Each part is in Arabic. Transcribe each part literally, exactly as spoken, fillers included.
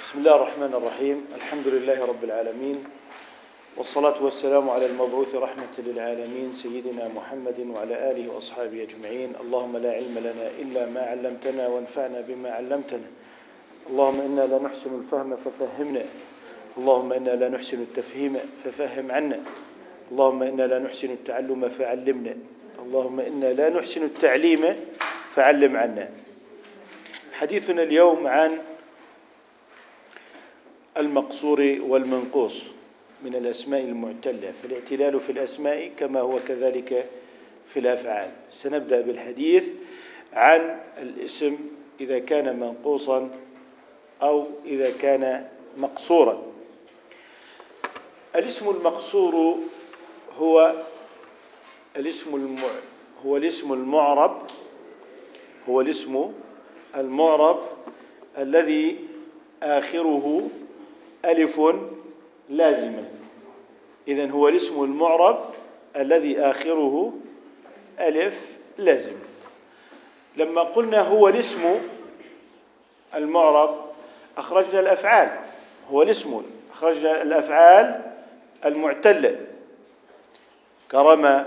بسم الله الرحمن الرحيم. الحمد لله رب العالمين، والصلاة والسلام على المبعوث رحمة للعالمين سيدنا محمد وعلى آله وأصحابه أجمعين. اللهم لا علم لنا إلا ما علمتنا وانفعنا بما علمتنا. اللهم إنا لا نحسن الفهم ففهمنا، اللهم إنا لا نحسن التفهيم ففهم عنا، اللهم إنا لا نحسن التعلم فعلمنا، اللهم إنا لا نحسن التعليم فعلم عنا. حديثنا اليوم عن المقصور والمنقوص من الأسماء المعتلة، فالاعتلال في الأسماء كما هو كذلك في الأفعال. سنبدأ بالحديث عن الاسم إذا كان منقوصا أو إذا كان مقصورا. الاسم المقصور هو الاسم المع... هو الاسم المعرب هو الاسم المعرب الذي آخره ألف لازمة. إذن هو الاسم المعرب الذي آخره ألف لازمة. لما قلنا هو الاسم المعرب أخرجنا الأفعال، هو الاسم أخرجنا الأفعال المعتلة كرم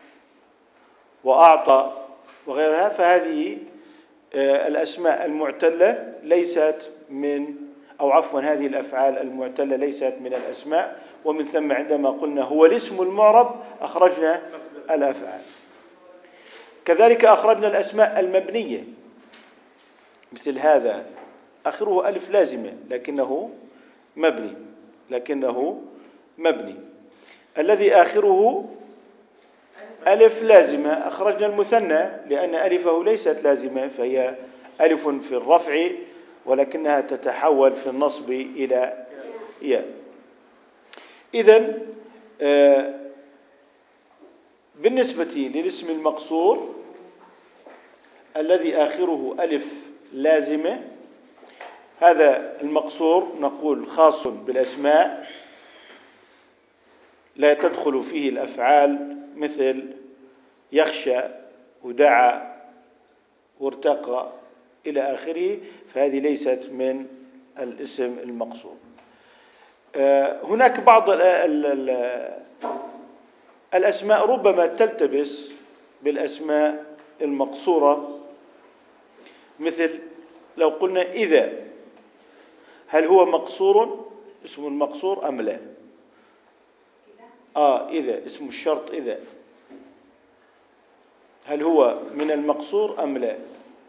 وأعطى وغيرها، فهذه الأسماء المعتلة ليست من أو عفوا هذه الأفعال المعتلة ليست من الأسماء، ومن ثم عندما قلنا هو الاسم المعرب أخرجنا الأفعال. كذلك أخرجنا الأسماء المبنية، مثل هذا آخره ألف لازمة لكنه مبني لكنه مبني الذي آخره ألف لازمة أخرجنا المثنى لأن ألفه ليست لازمة، فهي ألف في الرفع ولكنها تتحول في النصب إلى ياء. إذن بالنسبة للاسم المقصور الذي آخره ألف لازمة، هذا المقصور نقول خاص بالأسماء لا تدخل فيه الأفعال مثل يخشى ودعا وارتقى إلى آخره، فهذه ليست من الاسم المقصور. هناك بعض الأسماء ربما تلتبس بالأسماء المقصورة، مثل لو قلنا إذا، هل هو مقصور اسم المقصور أم لا؟ آه إذا اسم الشرط إذا، هل هو من المقصور أم لا؟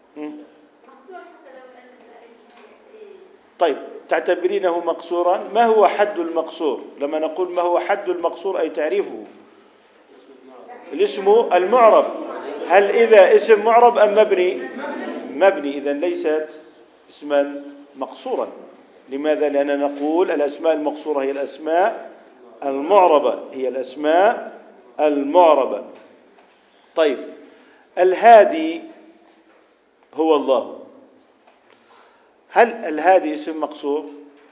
طيب تعتبرينه مقصورا. ما هو حد المقصور؟ لما نقول ما هو حد المقصور أي تعريفه الاسم المعرب. هل إذا اسم معرب أم مبني؟ مبني، إذن ليست اسما مقصورا. لماذا؟ لأننا نقول الأسماء المقصورة هي الأسماء المعربة هي الأسماء المعربة. طيب الهادي هو الله، هل الهادي اسم مقصور؟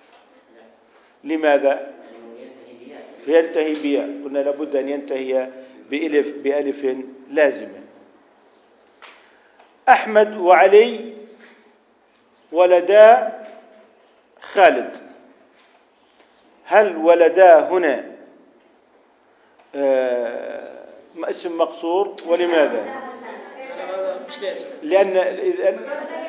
لماذا؟ ينتهي بياء، قلنا لابد أن ينتهي بألف بألف لازمة. أحمد وعلي ولدا خالد، هل ولدا هنا آه اسم مقصور؟ ولماذا؟ لأن إذن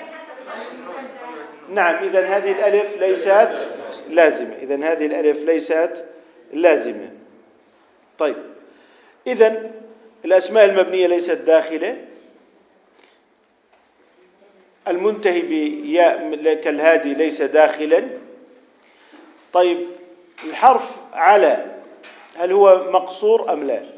نعم إذن هذه الألف ليست لازمة إذن هذه الألف ليست لازمة. طيب إذن الأسماء المبنية ليست داخلة، المنتهي بياء كالهادي ليس داخلا. طيب الحرف على هل هو مقصور أم لا؟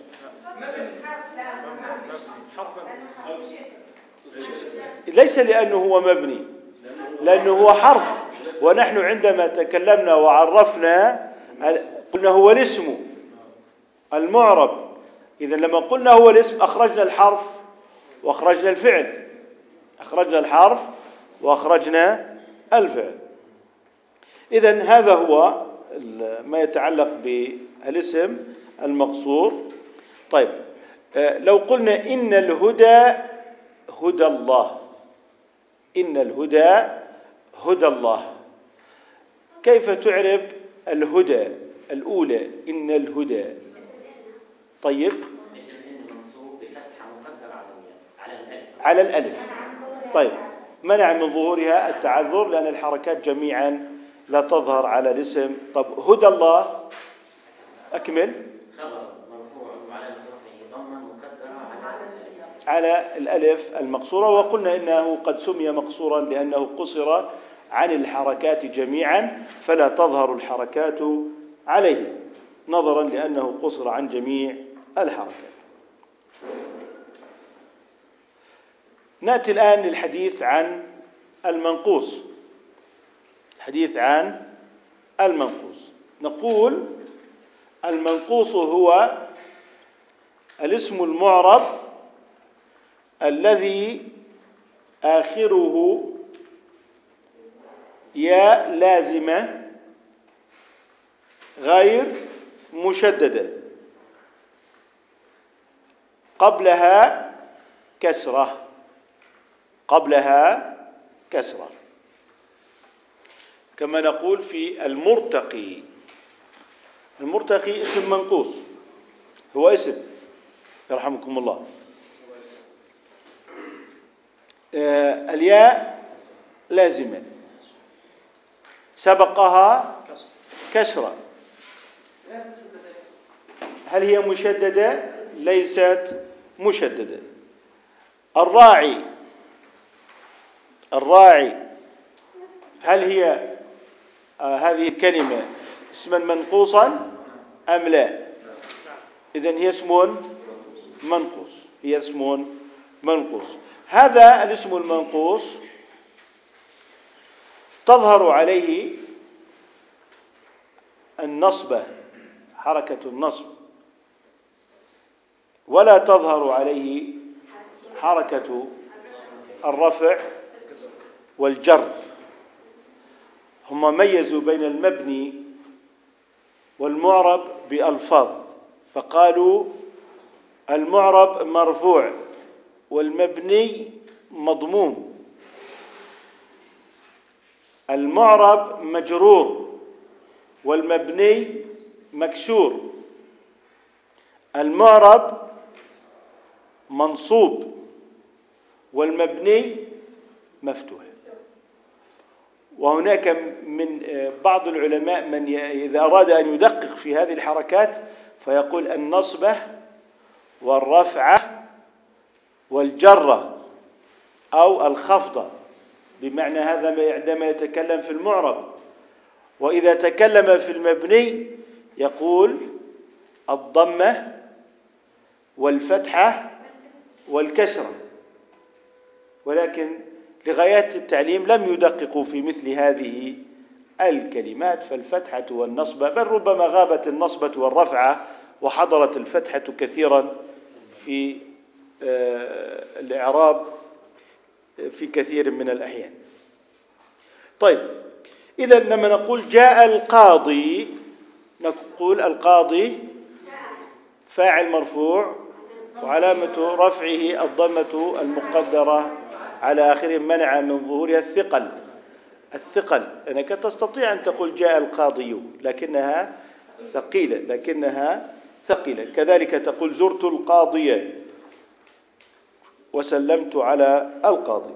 ليس لأنه هو مبني، لأنه هو حرف، ونحن عندما تكلمنا وعرفنا قلنا هو الاسم المعرب. إذا لما قلنا هو الاسم أخرجنا الحرف وأخرجنا الفعل أخرجنا الحرف وأخرجنا الفعل. إذن هذا هو ما يتعلق بالاسم المقصور. طيب لو قلنا إن الهدى هدى الله، إن الهدى هدى الله، كيف تعرب الهدى الأولى إن الهدى؟ طيب اسم إن منصوب بفتحة مقدرة على الياء على الألف على الألف. طيب منع من ظهورها التعذر لأن الحركات جميعا لا تظهر على الاسم. طب هدى الله أكمل. خبر مرفوع وعلامة رفعه ضمة مقدرة على الألف على الألف المقصورة، وقلنا إنه قد سمي مقصورا لأنه قصر عن الحركات جميعا فلا تظهر الحركات عليه نظرا لأنه قصر عن جميع الحركات. نأتي الآن للحديث عن المنقوص. الحديث عن المنقوص، نقول المنقوص هو الاسم المعرب الذي آخره ياء لازمة غير مشددة قبلها كسرة قبلها كسرة كما نقول في المرتقي. المرتقي اسم منقوص، هو اسم يرحمكم الله. آه الياء لازمة سبقها كسرة. هل هي مشددة؟ ليست مشددة. الراعي الراعي هل هي آه هذه الكلمة اسما منقوصا أم لا؟ إذن هي اسم منقوص هي اسم منقوص. هذا الاسم المنقوص تظهر عليه النصبة حركة النصب ولا تظهر عليه حركة الرفع والجر. هم ميزوا بين المبني والمعرب بألفاظ فقالوا المعرب مرفوع والمبني مضموم. المعرب مجرور والمبني مكسور. المعرب منصوب والمبني مفتوح. وهناك من بعض العلماء من إذا أراد أن يدقق في هذه الحركات فيقول النصبة والرفعة والجرة أو الخفضة، بمعنى هذا عندما يتكلم في المعرب. وإذا تكلم في المبني يقول الضمة والفتحة والكسرة. ولكن لغايات التعليم لم يدققوا في مثل هذه الكلمات، فالفتحة والنصبة بل ربما غابت النصبة والرفعة وحضرت الفتحة كثيرا في الإعراب في كثير من الأحيان. طيب إذا لما نقول جاء القاضي نقول القاضي فاعل مرفوع وعلامة رفعه الضمة المقدرة على آخره منع من ظهورها الثقل. الثقل أنك تستطيع أن تقول جاء القاضي لكنها ثقيلة لكنها ثقيلة. كذلك تقول زرت القاضية وسلمت على القاضي.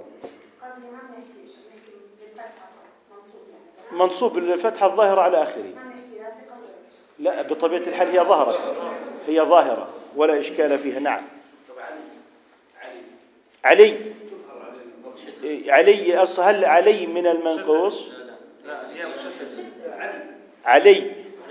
منصوب بالفتحة الظاهرة على آخره. لا بطبيعة الحال هي ظاهرة هي ظاهرة ولا إشكال فيها. نعم علي علي أصل هل علي من المنقوص؟ لا هي مشددة. علي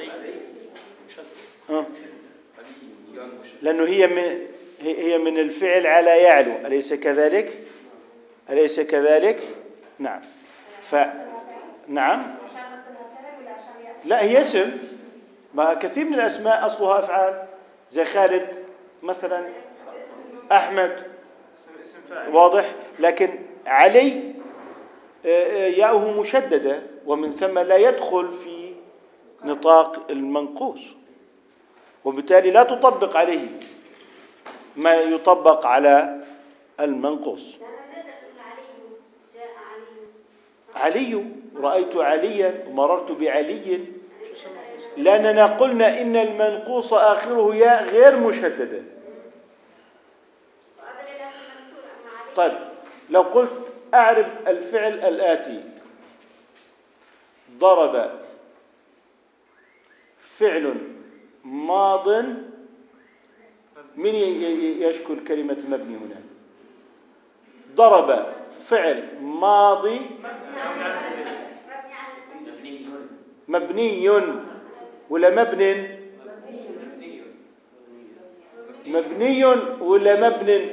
ها لأنه هي من هي من الفعل على يعلو أليس كذلك؟ أليس كذلك؟ نعم ف نعم لا هي اسم. ما كثير من الأسماء أصلها أفعال زي خالد مثلا أحمد واضح. لكن علي ياؤه مشددة ومن ثم لا يدخل في نطاق المنقوص وبالتالي لا تطبق عليه ما يطبق على المنقوص. علي، رأيت عليا ومررت بعلي، لأننا قلنا إن المنقوص آخره ياء غير مشددة. طيب لو قلت أعرب الفعل الآتي: ضرب فعل ماض، من يشكل كلمة مبني هنا؟ ضرب فعل ماضي مبني ولا مبن؟ مبني ولا مبن؟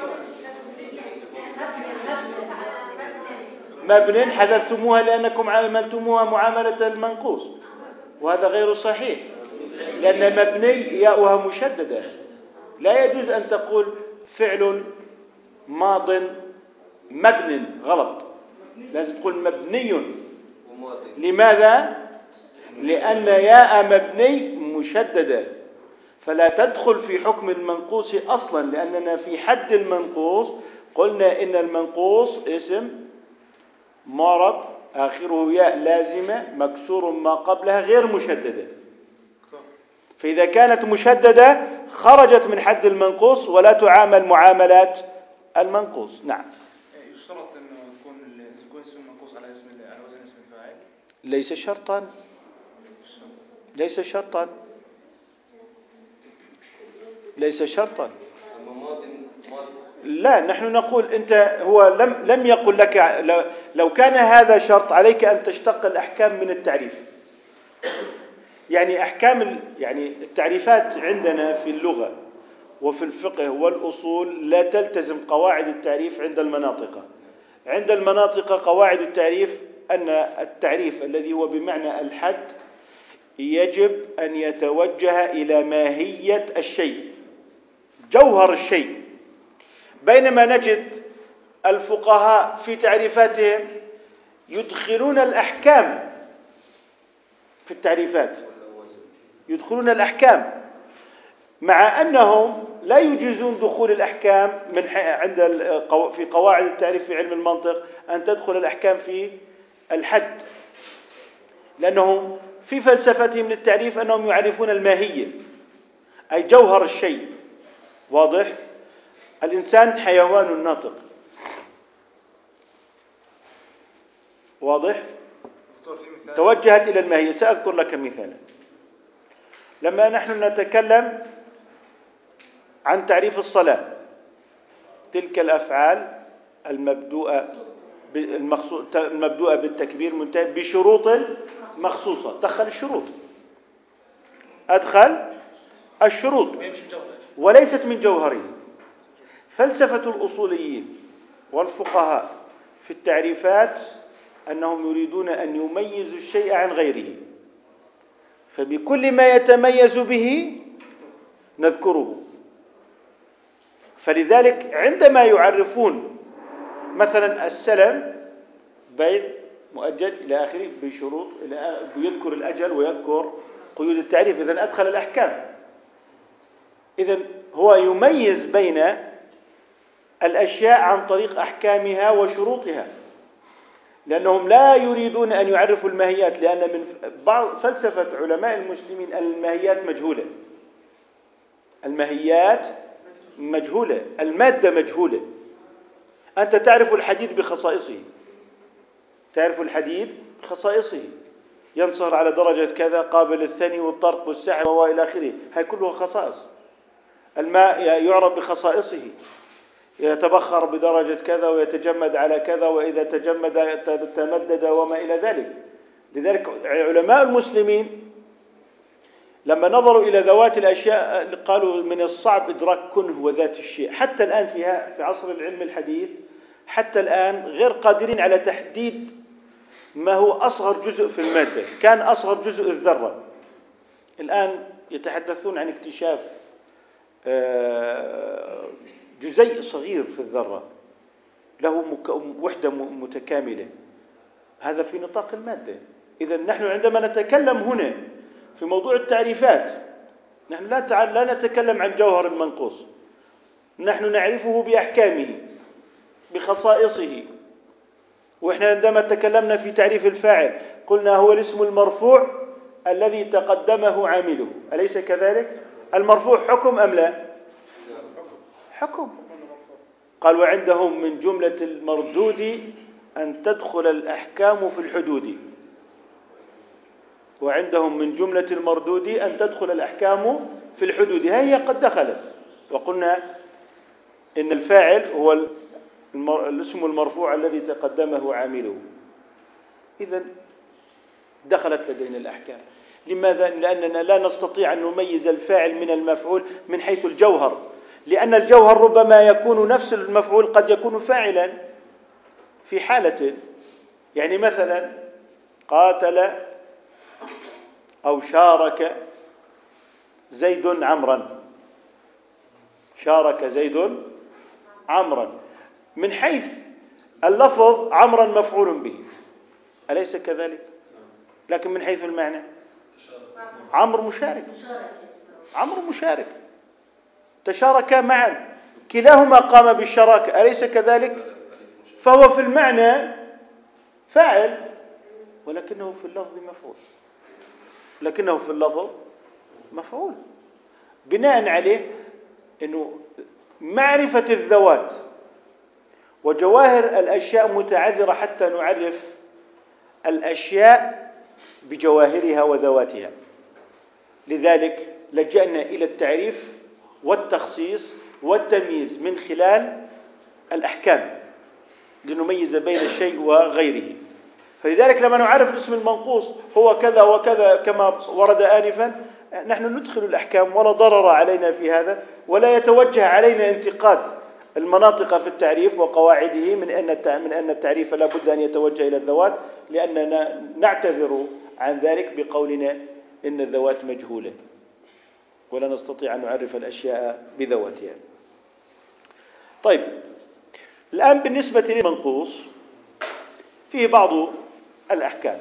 مبن، حذفتموها لأنكم عاملتموها معاملة المنقوص، وهذا غير صحيح، لأن مبني ياؤها مشددة. لا يجوز أن تقول فعل ماض مبن، غلط، لازم تقول مبني. لماذا؟ لأن ياء مبني مشددة، فلا تدخل في حكم المنقوص أصلا، لأننا في حد المنقوص قلنا إن المنقوص اسم معرب آخره ياء لازمة مكسور ما قبلها غير مشددة، فإذا كانت مشددة خرجت من حد المنقوص ولا تعامل معاملات المنقوص. نعم. يشترط أنه يكون يكون اسم المنقوص على اسم على وزن اسم الفاعل؟ ليس شرطا، ليس شرطا، ليس شرطا. لا، نحن نقول أنت هو لم لم يقل لك، لو كان هذا شرط عليك أن تشتق الأحكام من التعريف. يعني أحكام يعني التعريفات عندنا في اللغة وفي الفقه والأصول لا تلتزم قواعد التعريف عند المناطق. عند المناطق قواعد التعريف أن التعريف الذي هو بمعنى الحد يجب أن يتوجه إلى ماهية الشيء، جوهر الشيء، بينما نجد الفقهاء في تعريفاتهم يدخلون الأحكام في التعريفات، يدخلون الأحكام، مع أنهم لا يجيزون دخول الأحكام من عند في قواعد التعريف في علم المنطق أن تدخل الأحكام في الحد، لأنهم في فلسفتهم للتعريف أنهم يعرفون الماهية أي جوهر الشيء. واضح؟ الإنسان حيوان ناطق، واضح؟ توجهت إلى الماهية. سأذكر لك مثالا. لما نحن نتكلم عن تعريف الصلاة، تلك الأفعال المبدوءة المبدوءة بالتكبير منتهى بشروط مخصوصة. دخل الشروط، أدخل الشروط وليست من جوهره. فلسفة الأصوليين والفقهاء في التعريفات أنهم يريدون أن يميزوا الشيء عن غيره، فبكل ما يتميز به نذكره. فلذلك عندما يعرفون مثلا السلم بيع مؤجل إلى آخره بشروط، يذكر الأجل ويذكر قيود التعريف، إذن أدخل الأحكام. إذن هو يميز بين الأشياء عن طريق أحكامها وشروطها، لأنهم لا يريدون أن يعرفوا الماهيات، لأن من بعض فلسفة علماء المسلمين الماهيات مجهولة، الماهيات مجهولة، المادة مجهولة. أنت تعرف الحديد بخصائصه، تعرف الحديد بخصائصه، ينصهر على درجة كذا، قابل للثني والطرق والسحب وإلى آخره، هاي كلها خصائص. الماء يعرف بخصائصه، يتبخر بدرجة كذا ويتجمد على كذا، وإذا تجمد تمدد وما إلى ذلك. لذلك علماء المسلمين لما نظروا إلى ذوات الأشياء قالوا من الصعب إدراك كنه وذات الشيء. حتى الآن فيها في عصر العلم الحديث حتى الآن غير قادرين على تحديد ما هو أصغر جزء في المادة. كان أصغر جزء الذرة، الآن يتحدثون عن اكتشاف جزيء صغير في الذرة له وحدة متكاملة، هذا في نطاق المادة. إذن نحن عندما نتكلم هنا في موضوع التعريفات نحن لا لا نتكلم عن جوهر المنقوص، نحن نعرفه بأحكامه بخصائصه، وإحنا عندما تكلمنا في تعريف الفاعل قلنا هو الاسم المرفوع الذي تقدمه عامله، أليس كذلك؟ المرفوع حكم أم لا؟ حكم. قال وعندهم من جملة المردود أن تدخل الأحكام في الحدود، وعندهم من جملة المردود أن تدخل الأحكام في الحدود، هي قد دخلت. وقلنا إن الفاعل هو الاسم المرفوع الذي تقدمه عامله، إذن دخلت لدينا الأحكام. لماذا؟ لأننا لا نستطيع أن نميز الفاعل من المفعول من حيث الجوهر، لأن الجوهر ربما يكون نفس المفعول قد يكون فاعلا في حالة، يعني مثلا قاتل أو شارك زيد عمرا، شارك زيد عمرا، من حيث اللفظ عمرا مفعول به، أليس كذلك؟ لكن من حيث المعنى عمرو مشارك، عمرو مشارك، تشاركا معا، كلاهما قام بالشراكة، أليس كذلك؟ فهو في المعنى فاعل ولكنه في اللفظ مفعول، لكنه في اللفظ مفعول. بناء عليه أنه معرفة الذوات وجواهر الأشياء متعذرة حتى نعرف الأشياء بجواهرها وذواتها، لذلك لجأنا إلى التعريف والتخصيص والتمييز من خلال الأحكام لنميز بين الشيء وغيره. فلذلك لما نعرف الاسم المنقوص هو كذا وكذا كما ورد آنفا، نحن ندخل الأحكام ولا ضرر علينا في هذا، ولا يتوجه علينا انتقاد المناطق في التعريف وقواعده من أن من أن التعريف لا بد أن يتوجه إلى الذوات، لأننا نعتذر عن ذلك بقولنا إن الذوات مجهولة ولا نستطيع أن نعرف الأشياء بذواتها. طيب، الآن بالنسبة للمنقوص فيه بعض الأحكام.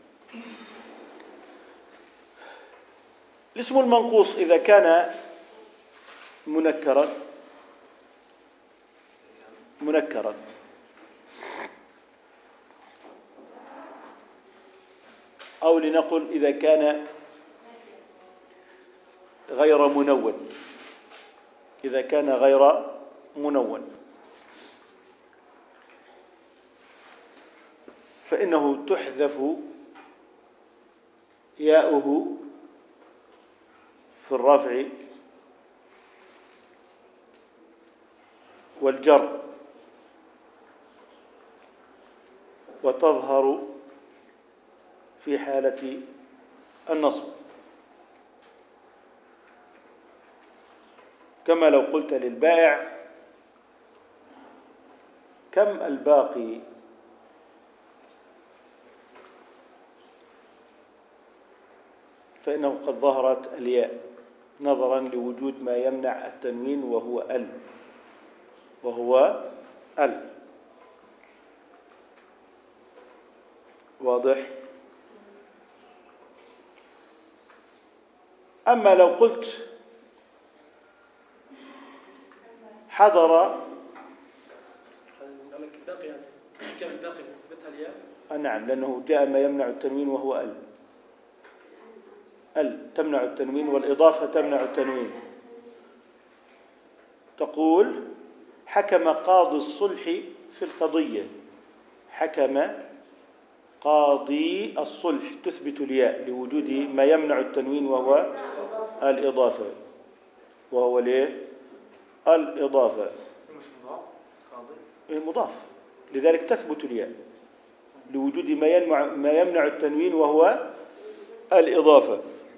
الاسم المنقوص إذا كان منكرا منكرا أو لنقل إذا كان غير منون، إذا كان غير منون فإنه تحذف ياؤه في الرفع والجر، وتظهر في حالة النصب، كما لو قلت للبائع كم الباقي، فإنه قد ظهرت الياء نظرا لوجود ما يمنع التنوين وهو ال وهو ال واضح؟ أما لو قلت حضر الباقي، يعني كم الباقي مثبتها الياء؟ نعم، لأنه جاء ما يمنع التنوين وهو ال ال تمنع التنوين والإضافة تمنع التنوين. تقول حكم قاضي الصلح في القضية، حكم قاضي الصلح، تثبت الياء لوجود ما يمنع التنوين وهو الإضافة، وهو ليه الإضافة مش مضاف قاضي مضاف، لذلك تثبت الياء لوجود ما يمنع ما يمنع التنوين وهو الإضافة.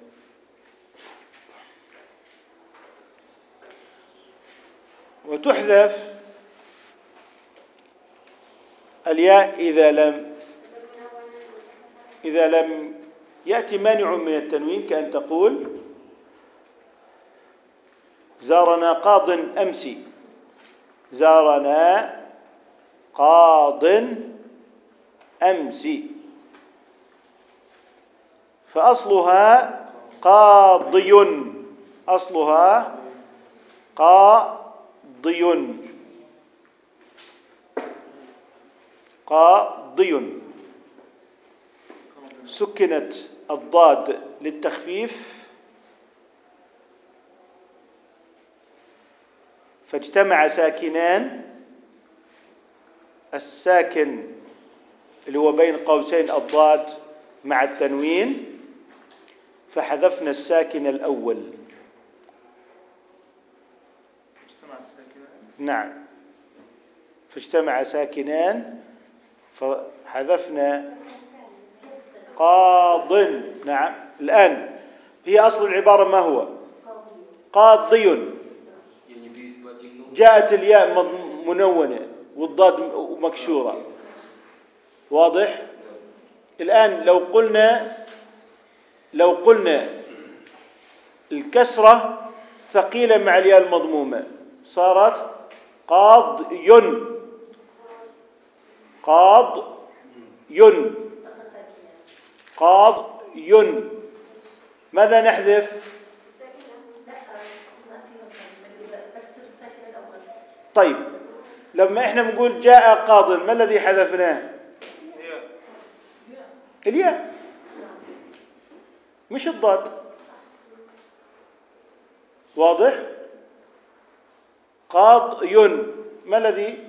وتحذف الياء إذا لم إذا لم يأتي مانع من التنوين، كأن تقول زارنا قاض أمس، زارنا قاض أمس، فأصلها قاضي، أصلها قاضي قاضي قاضي، سكنت الضاد للتخفيف فاجتمع ساكنان، الساكن اللي هو بين قوسين الضاد مع التنوين، فحذفنا الساكن الأول. اجتمع الساكنان. نعم، فاجتمع ساكنان فحذفنا قاض. نعم، الآن هي أصل العبارة ما هو؟ قاضي. جاءت الياء منونة والضاد مكسورة، واضح؟ الآن لو قلنا لو قلنا الكسرة ثقيلة مع الياء المضمومة صارت قاضي. قاضي قاضي. ماذا نحذف؟ طيب لما احنا بنقول جاء قاض، ما الذي حذفناه؟ الياء مش الضاد، واضح؟ قاضي، ما الذي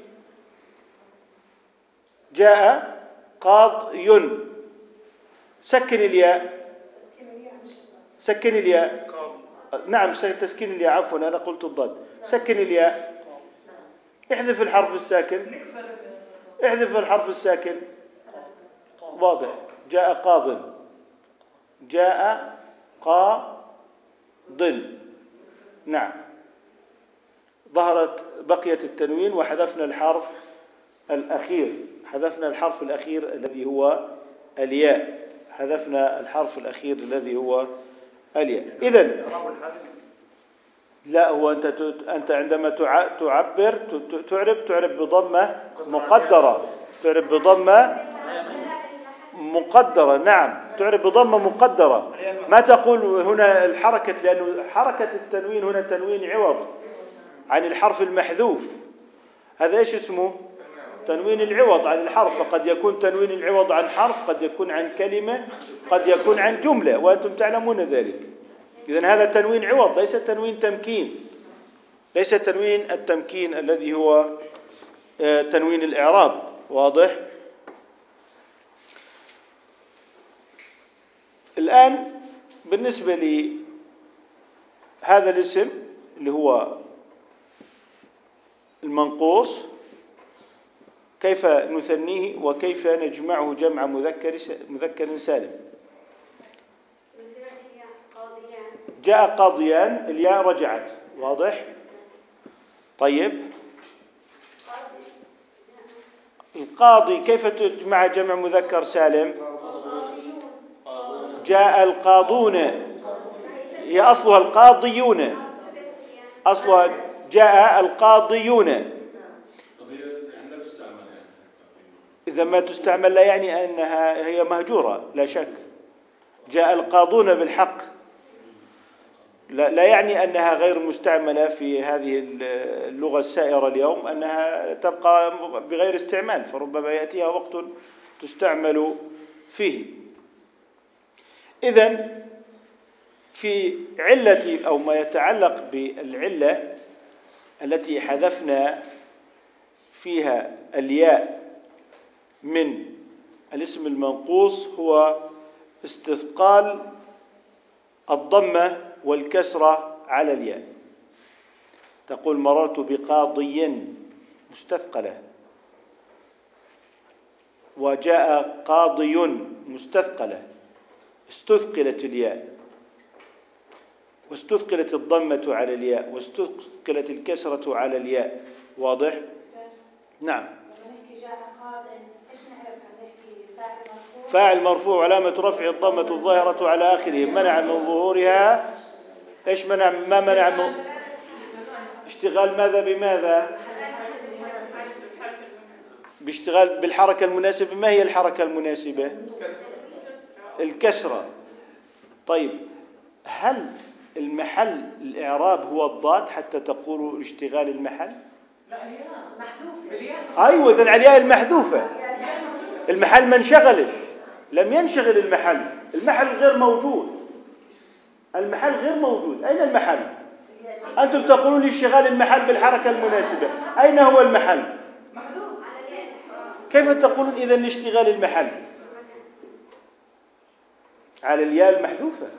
جاء؟ قاضي. سكن الياء، سكن الياء. نعم، تسكين الياء، عفوا أنا قلت الضاد. سكن الياء، احذف الحرف الساكن، احذف الحرف الساكن. واضح؟ جاء قاض، جاء قاض. نعم، ظهرت بقية التنوين وحذفنا الحرف الأخير، حذفنا الحرف الأخير الذي هو الياء، حذفنا الحرف الأخير الذي هو الياء. إذن لا، هو أنت أنت عندما تعبر تعرب تعرب بضمة مقدرة، تعرب بضمة مقدرة. نعم، تعرب بضمة مقدرة، ما تقول هنا الحركة، لأنه حركة التنوين هنا تنوين عوض عن الحرف المحذوف. هذا إيش اسمه؟ تنوين العوض عن الحرف. فقد يكون تنوين العوض عن حرف، قد يكون عن كلمة، قد يكون عن جملة، وأنتم تعلمون ذلك. إذن هذا تنوين عوض، ليس تنوين تمكين، ليس تنوين التمكين الذي هو تنوين الإعراب. واضح؟ الآن بالنسبة لهذا الاسم اللي هو المنقوص، كيف نثنيه وكيف نجمعه جمع مذكر مذكر سالم؟ جاء قاضيان، الياء رجعت، واضح؟ طيب القاضي كيف تجمع جمع مذكر سالم؟ جاء القاضون، هي أصلها القاضيون، أصلها جاء القاضيون. إذا ما تستعمل لا يعني أنها هي مهجورة، لا شك. جاء القاضون بالحق لا, لا يعني أنها غير مستعملة في هذه اللغة السائرة اليوم، أنها تبقى بغير استعمال، فربما يأتيها وقت تستعمل فيه. إذن في علة أو ما يتعلق بالعلة التي حذفنا فيها الياء من الاسم المنقوص هو استثقال الضمة والكسرة على الياء. تقول مررت بقاضي مستثقلة، وجاء قاضي مستثقلة، استثقلت الياء واستثقلت الضمة على الياء واستثقلت الكسرة على الياء. واضح؟ نعم. فاعل مرفوع علامة رفع الضمة الظاهرة على آخره، منع من ظهورها. إيش منع؟ ما منع من اشتغال ماذا بماذا؟ باشتغال بالحركة المناسبة. ما هي الحركة المناسبة؟ الكسرة. طيب هل المحل الإعراب هو الضاد حتى تقولوا اشتغال المحل؟ لا، الياء محذوفة. أيوة، إذن الياء المحذوفة. المحل ما انشغلش، لم ينشغل المحل، المحل غير موجود، المحل غير موجود. أين المحل؟ أنتم تقولون لي اشتغال المحل بالحركة المناسبة، أين هو المحل؟ كيف تقولون إذن اشتغال المحل على الياء المحذوفة؟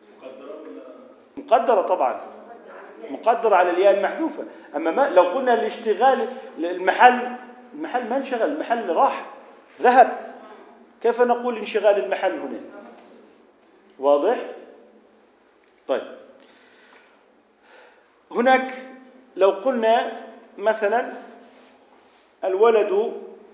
مقدرة طبعا، مقدرة على الياء المحذوفة. أما ما لو قلنا الاشتغال المحل، المحل ما انشغل، المحل راح ذهب، كيف نقول انشغال المحل هنا؟ واضح؟ طيب، هناك لو قلنا مثلا الولد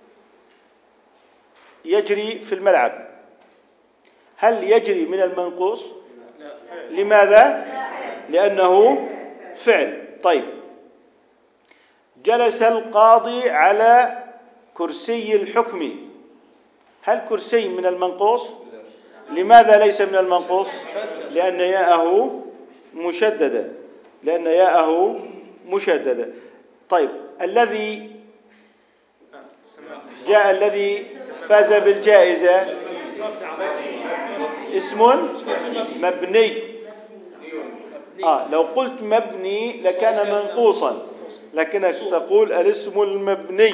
يجري في الملعب، هل يجري من المنقوص؟ لماذا؟ لأنه فعل. طيب، جلس القاضي على كرسي الحكم، هل كرسي من المنقوص؟ لماذا ليس من المنقوص؟ لأن ياءه مشددة، لأن ياءه مشددة. طيب، الذي جاء الذي فاز بالجائزة اسم مبني. آه لو قلت مبني لكان منقوصا، لكنك تقول الاسم المبني.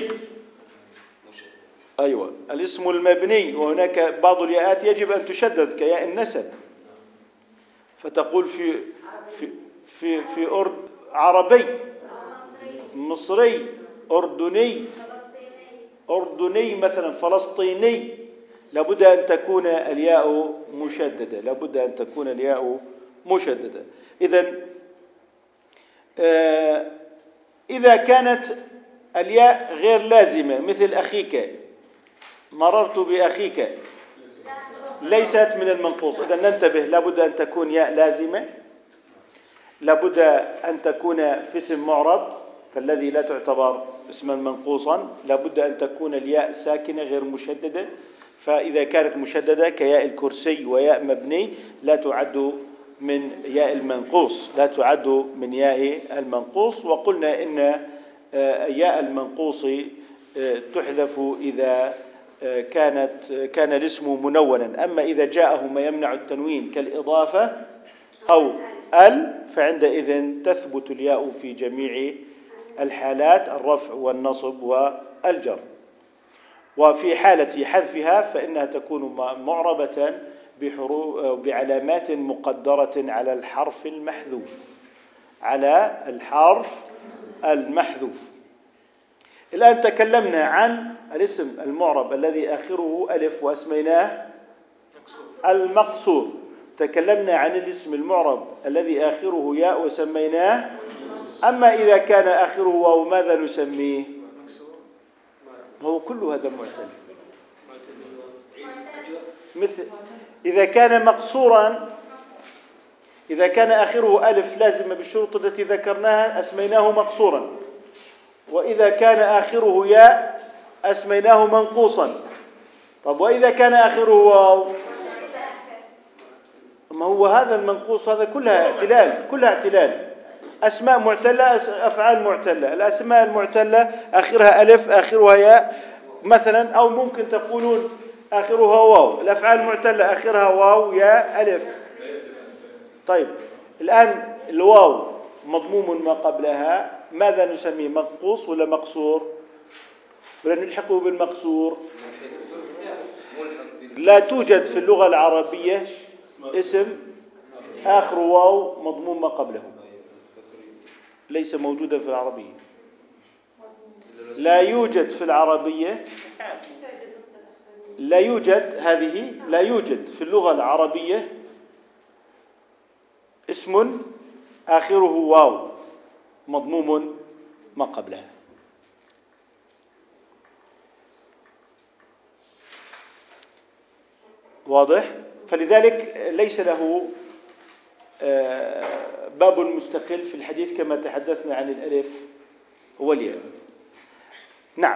أيوة، الاسم المبني، وهناك بعض الياءات يجب أن تشدد كياء النسب، فتقول في في في في أرض عربي، مصري، أردني، أردني مثلا، فلسطيني، لابد أن تكون الياء مشددة، لابد أن تكون الياء مشددة. إذن آه إذا كانت الياء غير لازمة مثل أخيك، مررت بأخيك، ليست من المنقوص. إذن ننتبه، لابد أن تكون ياء لازمة، لابد أن تكون في اسم معرب، فالذي لا تعتبر اسما منقوصا، لابد أن تكون الياء ساكنة غير مشددة، فإذا كانت مشددة كياء الكرسي وياء مبني لا تعد من ياء المنقوص، لا تعد من ياء المنقوص. وقلنا إن ياء المنقوص تحذف إذا كانت كان الاسم منونا، أما إذا جاءه ما يمنع التنوين كالإضافة أو ال، فعندئذ تثبت الياء في جميع الحالات، الرفع والنصب والجر. وفي حالة حذفها فإنها تكون معربة بعلامات مقدرة على الحرف المحذوف، على الحرف المحذوف. الآن تكلمنا عن الاسم المعرب الذي آخره ألف وأسميناه المقصور، تكلمنا عن الاسم المعرب الذي آخره ياء وسميناه. أما إذا كان آخره واو ماذا نسميه؟ هو كل هذا معتل. مثل إذا كان مقصورا، إذا كان آخره ألف لازم بالشروط التي ذكرناها أسميناه مقصورا، وإذا كان آخره ياء أسميناه منقوصا. طب وإذا كان آخره واو؟ ما هو هذا المنقوص، هذا كلها اعتلال، كلها اعتلال، أسماء معتلة، أفعال معتلة. الأسماء المعتلة آخرها ألف آخرها ياء مثلا، أو ممكن تقولون آخرها واو. الأفعال المعتلة آخرها واو ياء ألف. طيب، الآن الواو مضموم ما قبلها، ماذا نسميه؟ منقوص ولا مقصور؟ ولا نلحقه بالمقصور؟ لا توجد في اللغة العربية اسم آخر واو مضموم ما قبله، ليس موجودا في العربية، لا يوجد في العربية، لا يوجد، هذه لا يوجد في اللغة العربية اسم آخره واو مضموم ما قبلها. واضح؟ فلذلك ليس له باب مستقل في الحديث كما تحدثنا عن الألف والياء. نعم،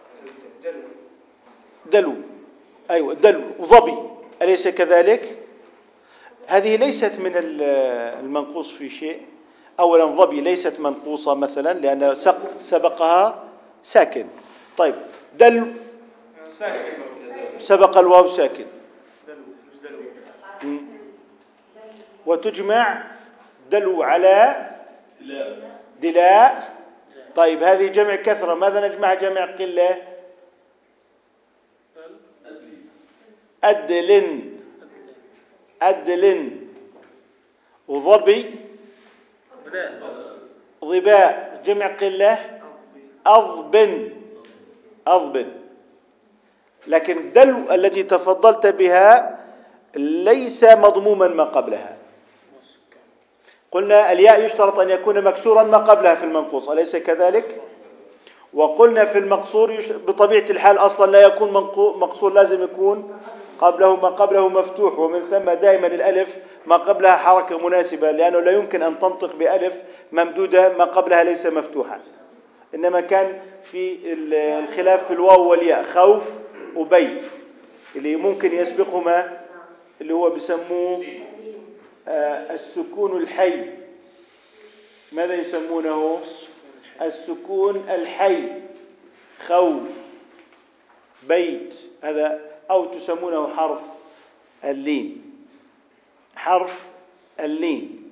دلو، أيوة دلو، ظبي، أليس كذلك؟ هذه ليست من المنقوص في شيء. أولا ظبي ليست منقوصة مثلا لأن سبقها ساكن. طيب، دلو سبق الواو ساكن. دلو مش دلو. مم. وتجمع دلو على دلاء. طيب هذه جمع كثرة، ماذا نجمع جمع قلة؟ أدل أدل وظبي ظباء جمع قلة أضب أضب. لكن الدلو التي تفضلت بها ليس مضموما ما قبلها. قلنا الياء يشترط أن يكون مكسورا ما قبلها في المنقوص، أليس كذلك؟ وقلنا في المقصور بطبيعة الحال أصلا لا يكون مقصور، لازم يكون قبله ما قبله مفتوح، ومن ثم دائما الألف ما قبلها حركة مناسبة، لأنه لا يمكن أن تنطق بألف ممدودة ما قبلها ليس مفتوحا. إنما كان في الخلاف في الواو والياء، خوف وبيت اللي ممكن يسبقهما اللي هو بيسموه آه السكون الحي. ماذا يسمونه؟ السكون الحي، خوف بيت، هذا أو تسمونه حرف اللين، حرف اللين.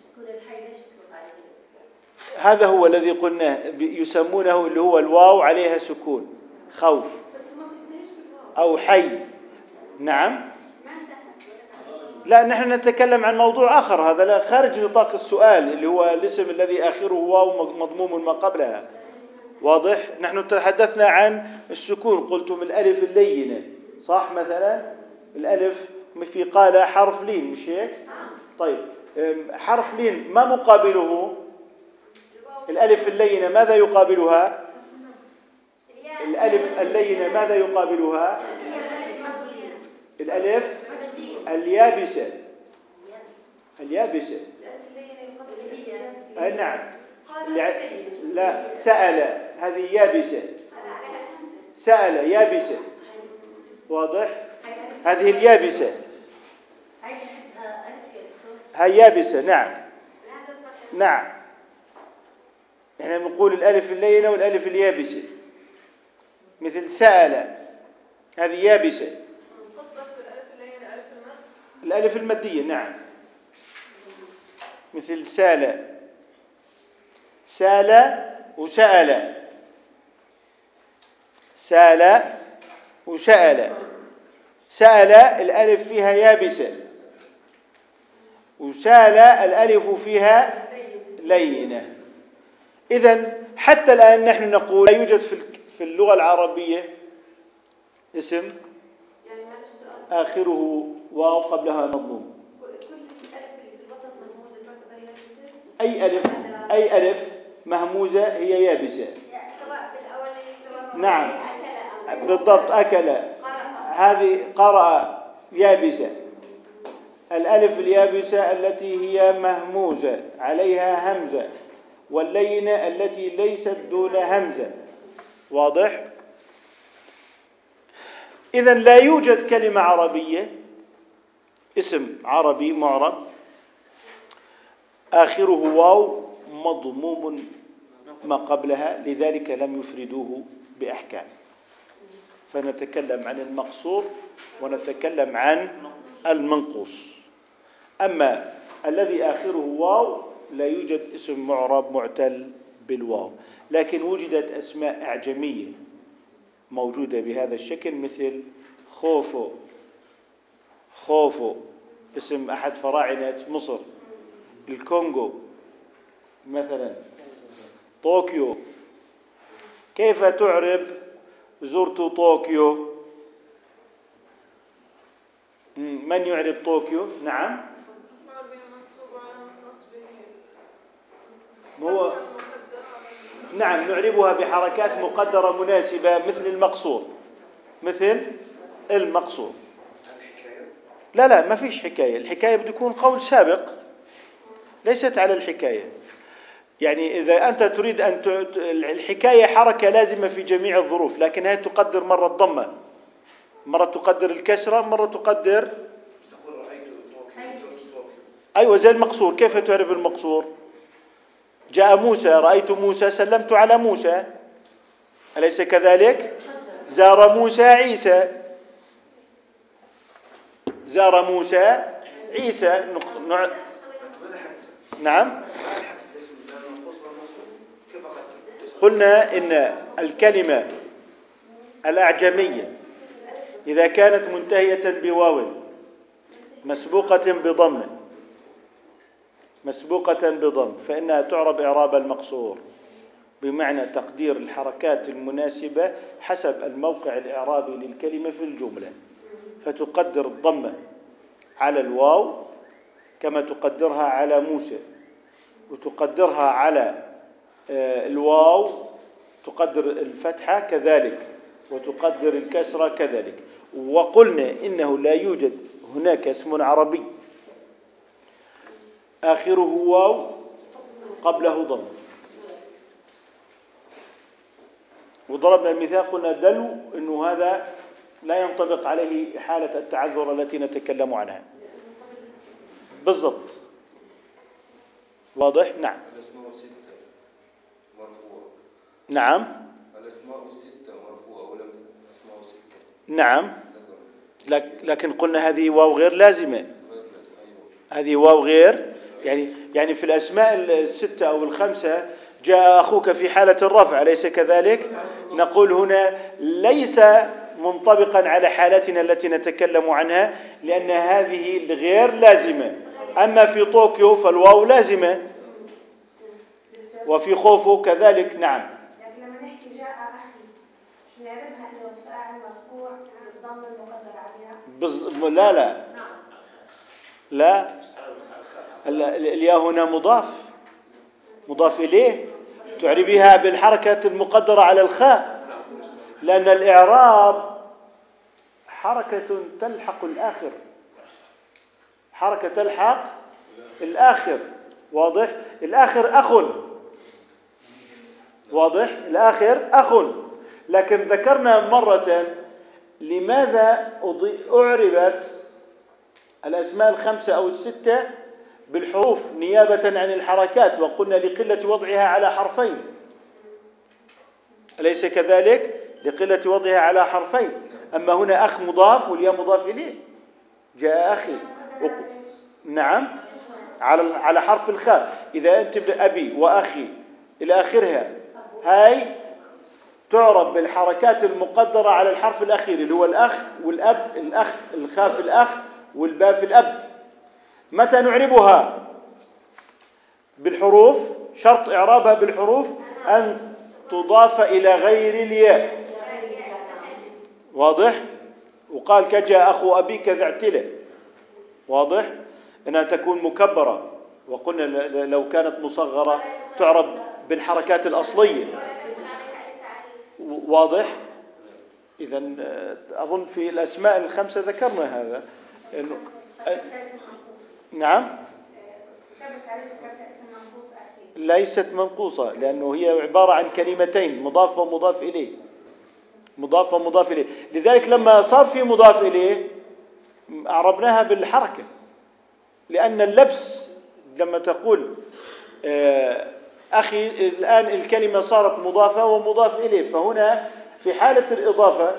هذا هو الذي قلناه يسمونه اللي هو الواو عليها سكون، خوف أو حي. نعم، لا نحن نتكلم عن موضوع آخر، هذا لا خارج نطاق السؤال اللي هو الاسم الذي آخره واو مضموم ما قبلها. واضح؟ نحن تحدثنا عن السكون، قلتم الألف اللينة صح؟ مثلا الألف في قال حرف لين، مش هيك؟ طيب حرف لين ما مقابله؟ الألف اللينة ماذا يقابلها؟ الألف اللينة ماذا يقابلها؟ الألف اليابسة. اليابسة أي نعم. لا سأل هذه يابسة، سأل يابسة. واضح؟ هذه اليابسة، هاي يابسة. نعم نعم، احنا نقول الألف اللينة والألف اليابسة. مثل سأل هذه يابسة. الألف المادية. نعم، مثل سال، سال وسأل، سال وسأل. سأل الألف فيها يابسة، وسال الألف فيها لينة. إذن حتى الآن نحن نقول لا يوجد في اللغة العربية اسم آخره واو قبلها مضموم. أي ألف أي ألف مهموزة هي يابسة. نعم بالضبط. أكل هذه قرأ يابسة. الألف اليابسة التي هي مهموزة عليها همزة، واللينة التي ليست دون همزة. واضح؟ إذن لا يوجد كلمة عربية اسم عربي معرب آخره واو مضموم ما قبلها، لذلك لم يفردوه بأحكام. فنتكلم عن المقصور ونتكلم عن المنقوص. أما الذي آخره واو لا يوجد اسم معرب معتل بالواو، لكن وجدت أسماء أعجمية موجودة بهذا الشكل، مثل خوفو. خوفو اسم أحد فراعنة مصر. الكونغو مثلا. طوكيو، كيف تعرب زرت طوكيو؟ من يعرب طوكيو؟ نعم، هو نعم نعربها بحركات مقدرة مناسبة مثل المقصور، مثل المقصور. لا لا ما فيش حكاية، الحكاية بده يكون قول سابق، ليست على الحكاية. يعني إذا أنت تريد أن ت... الحكاية حركة لازمة في جميع الظروف، لكن هي تقدر مرة الضمة، مرة تقدر الكسرة، مرة تقدر أيوة زي المقصور. كيف تعرف المقصور؟ جاء موسى، رأيت موسى، سلمت على موسى، أليس كذلك؟ زار موسى عيسى، زار موسى عيسى. نع... نعم. قلنا إن الكلمة الأعجمية إذا كانت منتهية بواو مسبوقة بضم مسبوقة بضم فإنها تعرب إعراب المقصور، بمعنى تقدير الحركات المناسبة حسب الموقع الإعرابي للكلمة في الجملة، فتقدر الضمة على الواو كما تقدرها على موسى، وتقدرها على الواو تقدر الفتحة كذلك، وتقدر الكسرة كذلك. وقلنا إنه لا يوجد هناك اسم عربي آخره واو قبله ضم. وضربنا المثال قلنا دلو إنه هذا لا ينطبق عليه حالة التعذر التي نتكلم عنها بالضبط. واضح؟ نعم. الأسماء الستة مرفوعة. نعم. الأسماء الستة مرفوعة ولم أسماء ستة. نعم. لكن قلنا هذه واو غير لازمة. هذه واو غير يعني يعني في الأسماء الستة أو الخمسة جاء أخوك في حالة الرفع، أليس كذلك؟ نقول هنا ليس منطبقا على حالتنا التي نتكلم عنها، لأن هذه غير لازمة. أما في طوكيو فالواو لازمة، وفي خوفو كذلك. نعم. لكن لما نحكي جاء أخي شو نعرفها إنه الفاعل مرفوع بالضم المقدر عليها؟ بز... لا لا لا الياء هنا مضاف مضاف إليه، تعربيها بالحركة المقدرة على الخاء، لأن الإعراب حركة تلحق الآخر، حركة تلحق الآخر. واضح؟ الآخر أخ، واضح؟ الآخر أخ. لكن ذكرنا مرة لماذا أعربت الأسماء الخمسة أو الستة بالحروف نيابة عن الحركات، وقلنا لقلة وضعها على حرفين، أليس كذلك؟ لقلة وضعها على حرفين. أما هنا أخ مضاف والياء مضاف إليه، جاء أخي. نعم، على على حرف الخاء. إذا أنت أبي وأخي إلى آخرها، هاي تعرب بالحركات المقدرة على الحرف الأخير اللي هو الأخ والأب، الأخ الخاء في الأخ والباء في الأب. متى نعربها بالحروف؟ شرط إعرابها بالحروف أن تضاف إلى غير الياء. واضح؟ وقال كجاء أخو أبيك ذا اعتلة. واضح؟ أنها تكون مكبرة، وقلنا لو كانت مصغرة تعرب بالحركات الأصلية. واضح؟ إذن أظن في الأسماء الخمسة ذكرنا هذا. إنه نعم. ليست منقوصة، لأنه هي عبارة عن كلمتين، مضاف ومضاف إليه، مضاف ومضاف إليه. لذلك لما صار في مضاف إليه أعربناها بالحركة، لأن اللبس لما تقول أخي الآن الكلمة صارت مضافة ومضاف إليه، فهنا في حالة الإضافة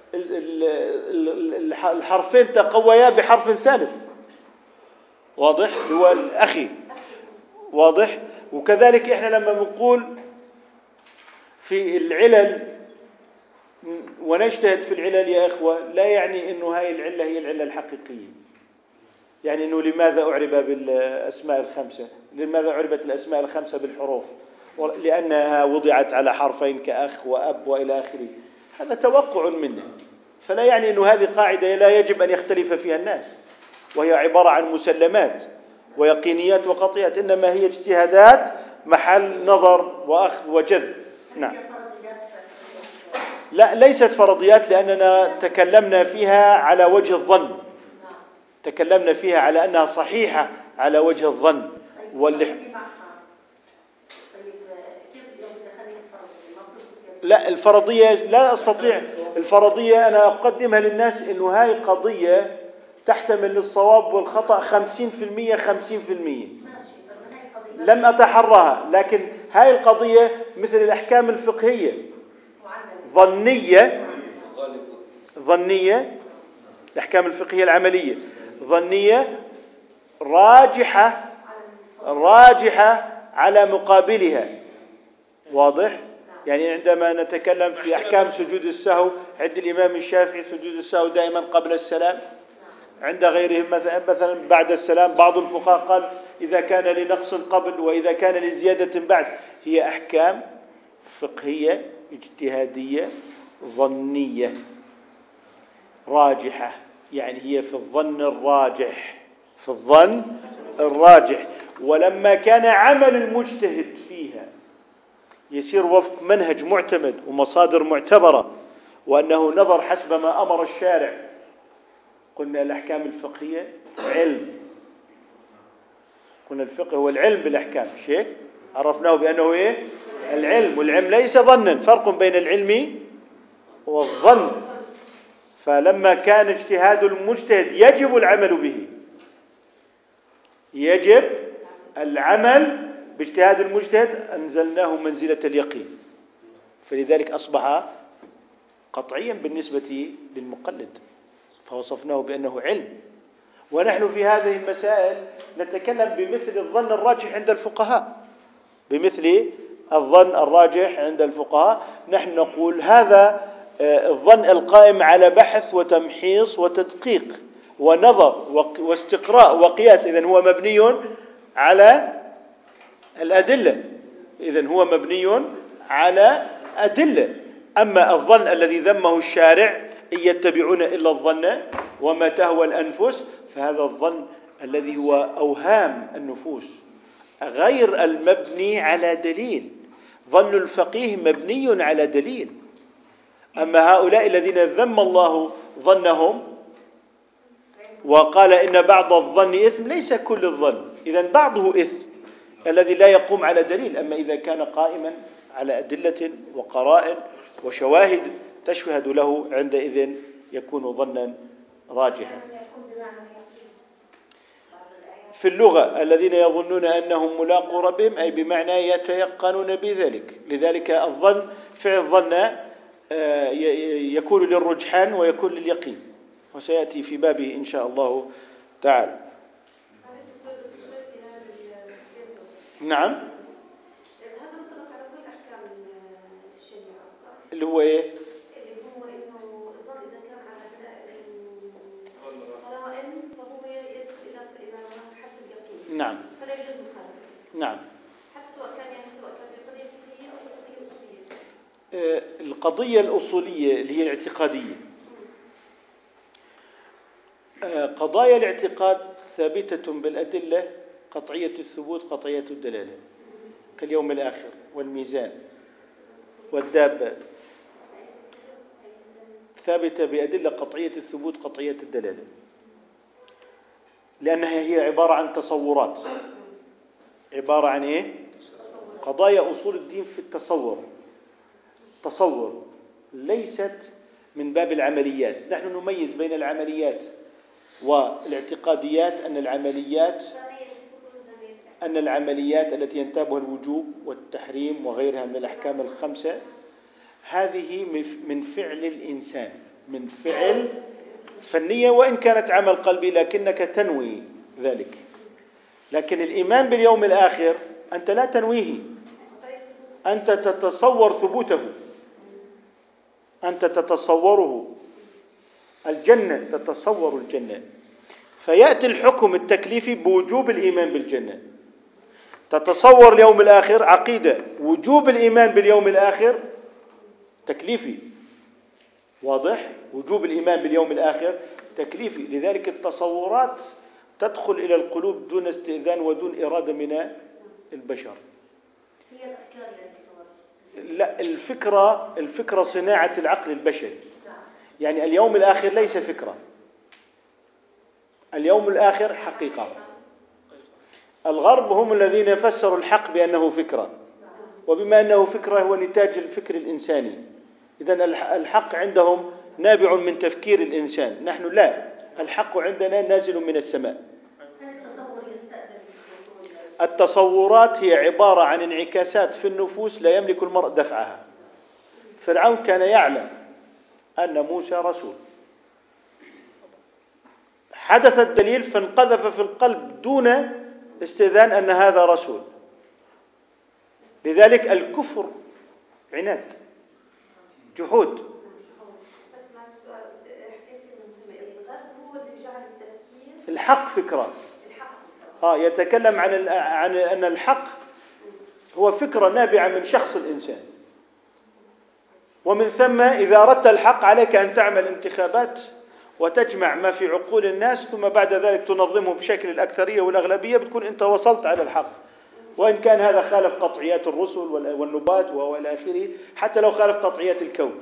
الحرفين تقويا بحرف ثالث. واضح؟ هو الأخي. واضح؟ وكذلك إحنا لما بنقول في العلل ونجتهد في العلل يا إخوة، لا يعني إنه هاي العلة هي العلة الحقيقية. يعني إنه لماذا أعرب بالأسماء الخمسة؟ لماذا عربت الأسماء الخمسة بالحروف؟ لأنها وضعت على حرفين كأخ وأب وإلى آخره. هذا توقع منه، فلا يعني إنه هذه قاعدة لا يجب أن يختلف فيها الناس، وهي عبارة عن مسلمات ويقينيات وقطعيات، إنما هي اجتهادات محل نظر وأخذ وجذب. نعم. لا، ليست فرضيات، لأننا تكلمنا فيها على وجه الظن، تكلمنا فيها على أنها صحيحة على وجه الظن. واللي لا، الفرضية لا أستطيع. الفرضية أنا أقدمها للناس إنه هاي قضية تحتمل للصواب والخطأ خمسين في المية خمسين في المية. لم أتحرها، لكن هاي القضية مثل الأحكام الفقهية ظنية ظنية الأحكام الفقهية العملية ظنية راجحة راجحة على مقابلها. واضح؟ يعني عندما نتكلم في أحكام سجود السهو عند الإمام الشافعي سجود السهو دائما قبل السلام، عند غيرهم مثلا بعد السلام. بعض الفقهاء قال إذا كان لنقص قبل وإذا كان لزيادة بعد. هي أحكام فقهية اجتهادية ظنية راجحة، يعني هي في الظن الراجح، في الظن الراجح. ولما كان عمل المجتهد فيها يسير وفق منهج معتمد ومصادر معتبرة وأنه نظر حسب ما أمر الشارع، قلنا الأحكام الفقهية علم، قلنا الفقه هو العلم بالأحكام، شيء عرفناه بأنه إيه؟ العلم، والعلم ليس ظنا، فرق بين العلم والظن. فلما كان اجتهاد المجتهد يجب العمل به، يجب العمل باجتهاد المجتهد، أنزلناه منزلة اليقين، فلذلك أصبح قطعيا بالنسبة للمقلد، فوصفناه بأنه علم. ونحن في هذه المسائل نتكلم بمثل الظن الراجح عند الفقهاء، بمثل الظن الراجح عند الفقهاء. نحن نقول هذا الظن القائم على بحث وتمحيص وتدقيق ونظر واستقراء وقياس، إذن هو مبني على الأدلة، إذن هو مبني على أدلة. أما الظن الذي ذمه الشارع إن يتبعون إلا الظن وما تهوى الأنفس، فهذا الظن الذي هو أوهام النفوس غير المبني على دليل. ظن الفقيه مبني على دليل. أما هؤلاء الذين ذم الله ظنهم وقال إن بعض الظن إثم، ليس كل الظن، إذن بعضه إثم الذي لا يقوم على دليل. أما إذا كان قائما على أدلة وقرائن وشواهد تشهد له، عندئذ يكون ظنا راجحا. في اللغة الذين يظنون أنهم ملاقو ربهم، أي بمعنى يتيقنون بذلك. لذلك الظن فعل ظن يكون للرجحان ويكون لليقين، وسيأتي في بابه إن شاء الله تعالى. نعم. هذا منطبق على كل أحكام الشريعة صح؟ اللي هو إيه؟ اللي هو إنه الظن إذا كان على قرائن فهو يدخل إلى إلى حد اليقين. نعم. فلا يوجد مخالفة. نعم. حتى سواء كان يعني سواء كان في قضية فقهية أو قضية أصولية. آه القضية الأصولية اللي هي الاعتقادية. آه قضايا الاعتقاد ثابتة بالأدلة، قطعية الثبوت قطعية الدلالة، كاليوم الآخر والميزان والدابة، ثابتة بأدلة قطعية الثبوت قطعية الدلالة، لأنها هي عبارة عن تصورات. عبارة عن إيه؟ قضايا أصول الدين في التصور، تصور ليست من باب العمليات. نحن نميز بين العمليات والاعتقاديات، أن العمليات أن العمليات التي ينتابها الوجوب والتحريم وغيرها من الأحكام الخمسة، هذه من فعل الإنسان، من فعل فنية، وإن كانت عمل قلبي لكنك تنوي ذلك. لكن الإيمان باليوم الآخر أنت لا تنويه، أنت تتصور ثبوته، أنت تتصوره. الجنة تتصور الجنة، فيأتي الحكم التكليفي بوجوب الإيمان بالجنة. تتصور اليوم الآخر عقيدة، وجوب الإيمان باليوم الآخر تكليفي. واضح؟ وجوب الإيمان باليوم الآخر تكليفي. لذلك التصورات تدخل إلى القلوب دون استئذان ودون إرادة من البشر. هي الأفكار التي لا، الفكرة الفكرة صناعة العقل البشري. يعني اليوم الآخر ليس فكرة، اليوم الآخر حقيقة. الغرب هم الذين فسروا الحق بأنه فكرة، وبما أنه فكرة هو نتاج الفكر الإنساني، إذن الحق عندهم نابع من تفكير الإنسان. نحن لا، الحق عندنا نازل من السماء. التصورات هي عبارة عن انعكاسات في النفوس لا يملك المرء دفعها. فرعون كان يعلم أن موسى رسول، حدث الدليل فانقذف في القلب دون استئذان أن هذا رسول. لذلك الكفر عناد، جحود. بس مع السؤال حكيت لي الغرب هو اللي جعل التفكير الحق فكرة. الحق آه يتكلم عن عن أن الحق هو فكرة نابعة من شخص الإنسان، ومن ثم إذا أردت الحق عليك أن تعمل انتخابات وتجمع ما في عقول الناس، ثم بعد ذلك تنظمه بشكل الأكثرية والأغلبية، بتكون أنت وصلت على الحق، وإن كان هذا خالف قطعيات الرسل والنبات وإلى آخره، حتى لو خالف قطعيات الكون.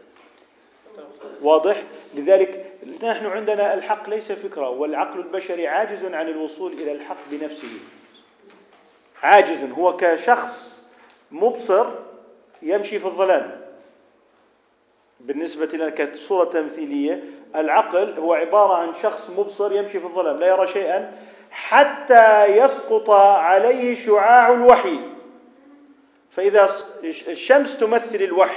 واضح؟ لذلك نحن عندنا الحق ليس فكرة، والعقل البشري عاجز عن الوصول إلى الحق بنفسه، عاجز. هو كشخص مبصر يمشي في الظلام. بالنسبة لنا كصورة تمثيلية، العقل هو عبارة عن شخص مبصر يمشي في الظلام لا يرى شيئا حتى يسقط عليه شعاع الوحي، فإذا الشمس تمثل الوحي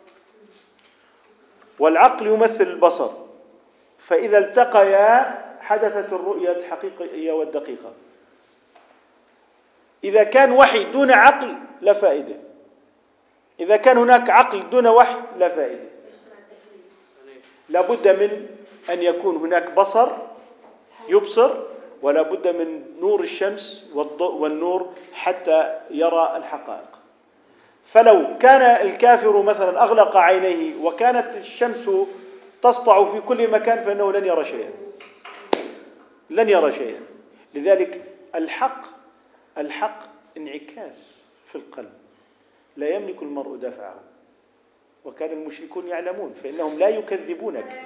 والعقل يمثل البصر، فإذا التقيا حدثت الرؤية الحقيقية والدقيقة. إذا كان وحي دون عقل لا فائدة، إذا كان هناك عقل دون وحي لا فائدة. لابد من أن يكون هناك بصر يبصر، ولا بد من نور الشمس والضوء والنور حتى يرى الحقائق. فلو كان الكافر مثلا أغلق عينيه وكانت الشمس تسطع في كل مكان فإنه لن يرى شيئا، لن يرى شيئا. لذلك الحق الحق انعكاس في القلب، لا يملك المرء دفعه، وكان المشركون يعلمون، فإنهم لا يكذبونك،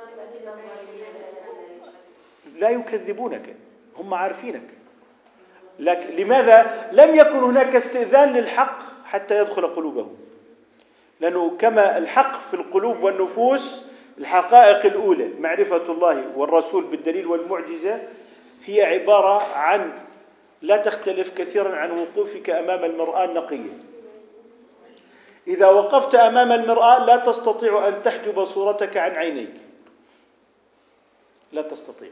لا يكذبونك، هم عارفينك. لكن لماذا لم يكن هناك استئذان للحق حتى يدخل قلوبهم؟ لأنه كما الحق في القلوب والنفوس، الحقائق الأولى معرفة الله والرسول بالدليل والمعجزة هي عبارة عن لا تختلف كثيرا عن وقوفك أمام المرآة النقية. إذا وقفت أمام المرآة لا تستطيع أن تحجب صورتك عن عينيك، لا تستطيع،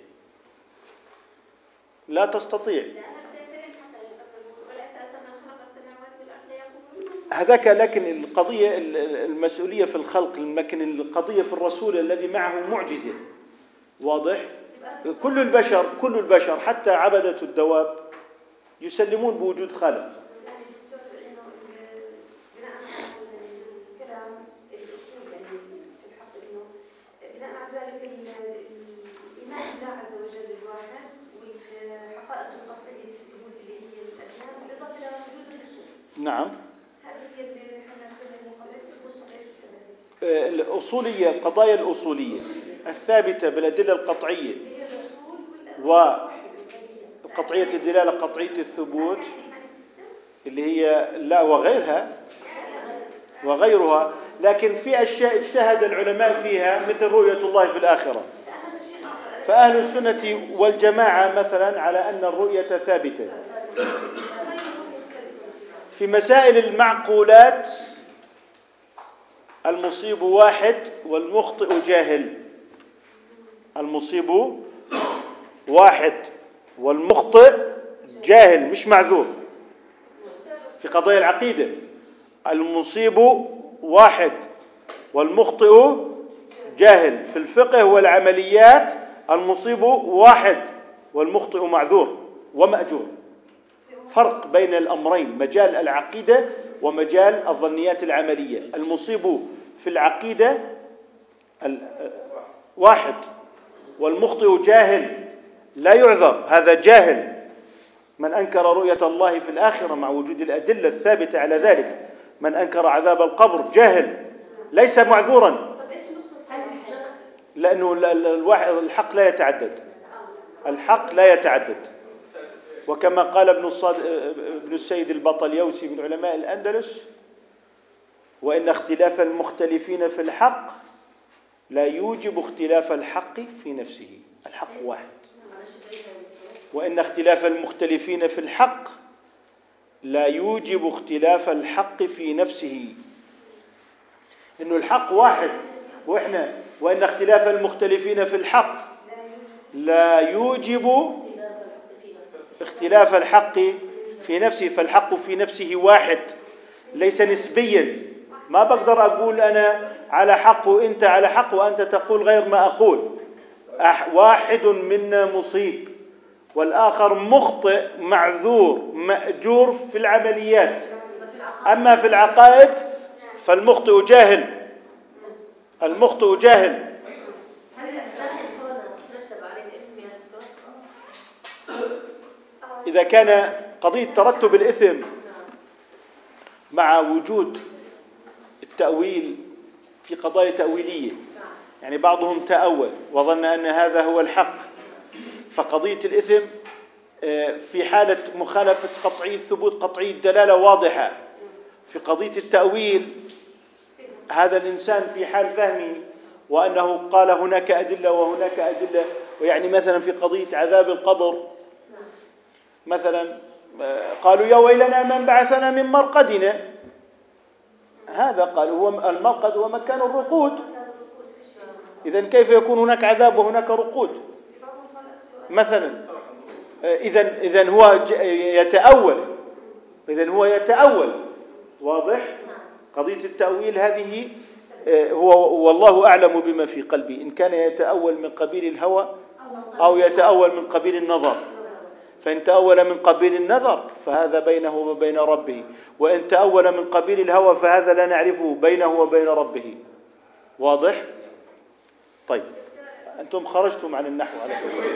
لا تستطيع. هذاك لكن القضية المسؤولية في الخلق، لكن القضية في الرسول الذي معه معجزة. واضح؟ كل البشر كل البشر حتى عبدة الدواب يسلمون بوجود خالق. بناء على ذلك الإيمان بالله عز وجل الواحد والحقائق القطعية في الثبوت اللي هي الأديان، بالإضافة إلى وجود الرسل. نعم. هذه هي اللي احنا نتكلم قضية الثبوت قضية الثبات. الأصولية، القضايا الأصولية الثابتة بالأدلة القطعية وقطعية الدلالة، قطعية الثبوت اللي هي لا وغيرها وغيرها. لكن في أشياء اجتهد العلماء فيها مثل رؤية الله في الآخرة، فأهل السنة والجماعة مثلا على أن الرؤية ثابتة. في مسائل المعقولات المصيب واحد والمخطئ جاهل، المصيب واحد والمخطئ جاهل مش معذور. في قضايا العقيدة المصيب واحد والمخطئ جاهل. في الفقه والعمليات المصيب واحد والمخطئ معذور ومأجور. فرق بين الأمرين، مجال العقيدة ومجال الظنيات العملية. المصيب في العقيدة واحد والمخطئ جاهل لا يعذر، هذا جاهل. من أنكر رؤية الله في الآخرة مع وجود الأدلة الثابتة على ذلك، من أنكر عذاب القبر جاهل ليس معذورا، لأنه الحق لا يتعدد، الحق لا يتعدد. وكما قال ابن, ابن السيد البطليوسي من علماء الأندلس: وإن اختلاف المختلفين في الحق لا يوجب اختلاف الحق في نفسه. الحق واحد. وإن اختلاف المختلفين في الحق لا يوجب اختلاف الحق في نفسه. إنه الحق واحد، وإحنا وإن اختلاف المختلفين في الحق لا يوجب اختلاف الحق في نفسه، فالحق في نفسه واحد ليس نسبيا. ما بقدر أقول أنا على حق وأنت على حق وأنت تقول غير ما أقول. واحد منا مصيب والآخر مخطئ معذور مأجور في العمليات. أما في العقائد فالمخطئ جاهل، المخطئ جاهل. إذا كان قضية ترتب الإثم مع وجود التأويل في قضايا تأويلية، يعني بعضهم تأول وظن أن هذا هو الحق، فقضية الإثم في حالة مخالفة قطعي الثبوت قطعي الدلالة واضحة. في قضية التأويل هذا الإنسان في حال فهمه وأنه قال هناك أدلة وهناك أدلة، ويعني مثلا في قضية عذاب القبر مثلا قالوا يا ويلنا من بعثنا من مرقدنا، هذا قالوا هو المرقد ومكان الرقود، إذن كيف يكون هناك عذاب وهناك رقود مثلا؟ إذن إذن هو يتأول، إذن هو يتأول. واضح؟ قضية التأويل هذه هو والله أعلم بما في قلبي، إن كان يتأول من قبيل الهوى أو يتأول من قبيل النظر. فإن تأول من قبيل النظر فهذا بينه وبين ربه، وإن تأول من قبيل الهوى فهذا لا نعرفه بينه وبين ربه. واضح؟ طيب أنتم خرجتم عن النحو على فكرة.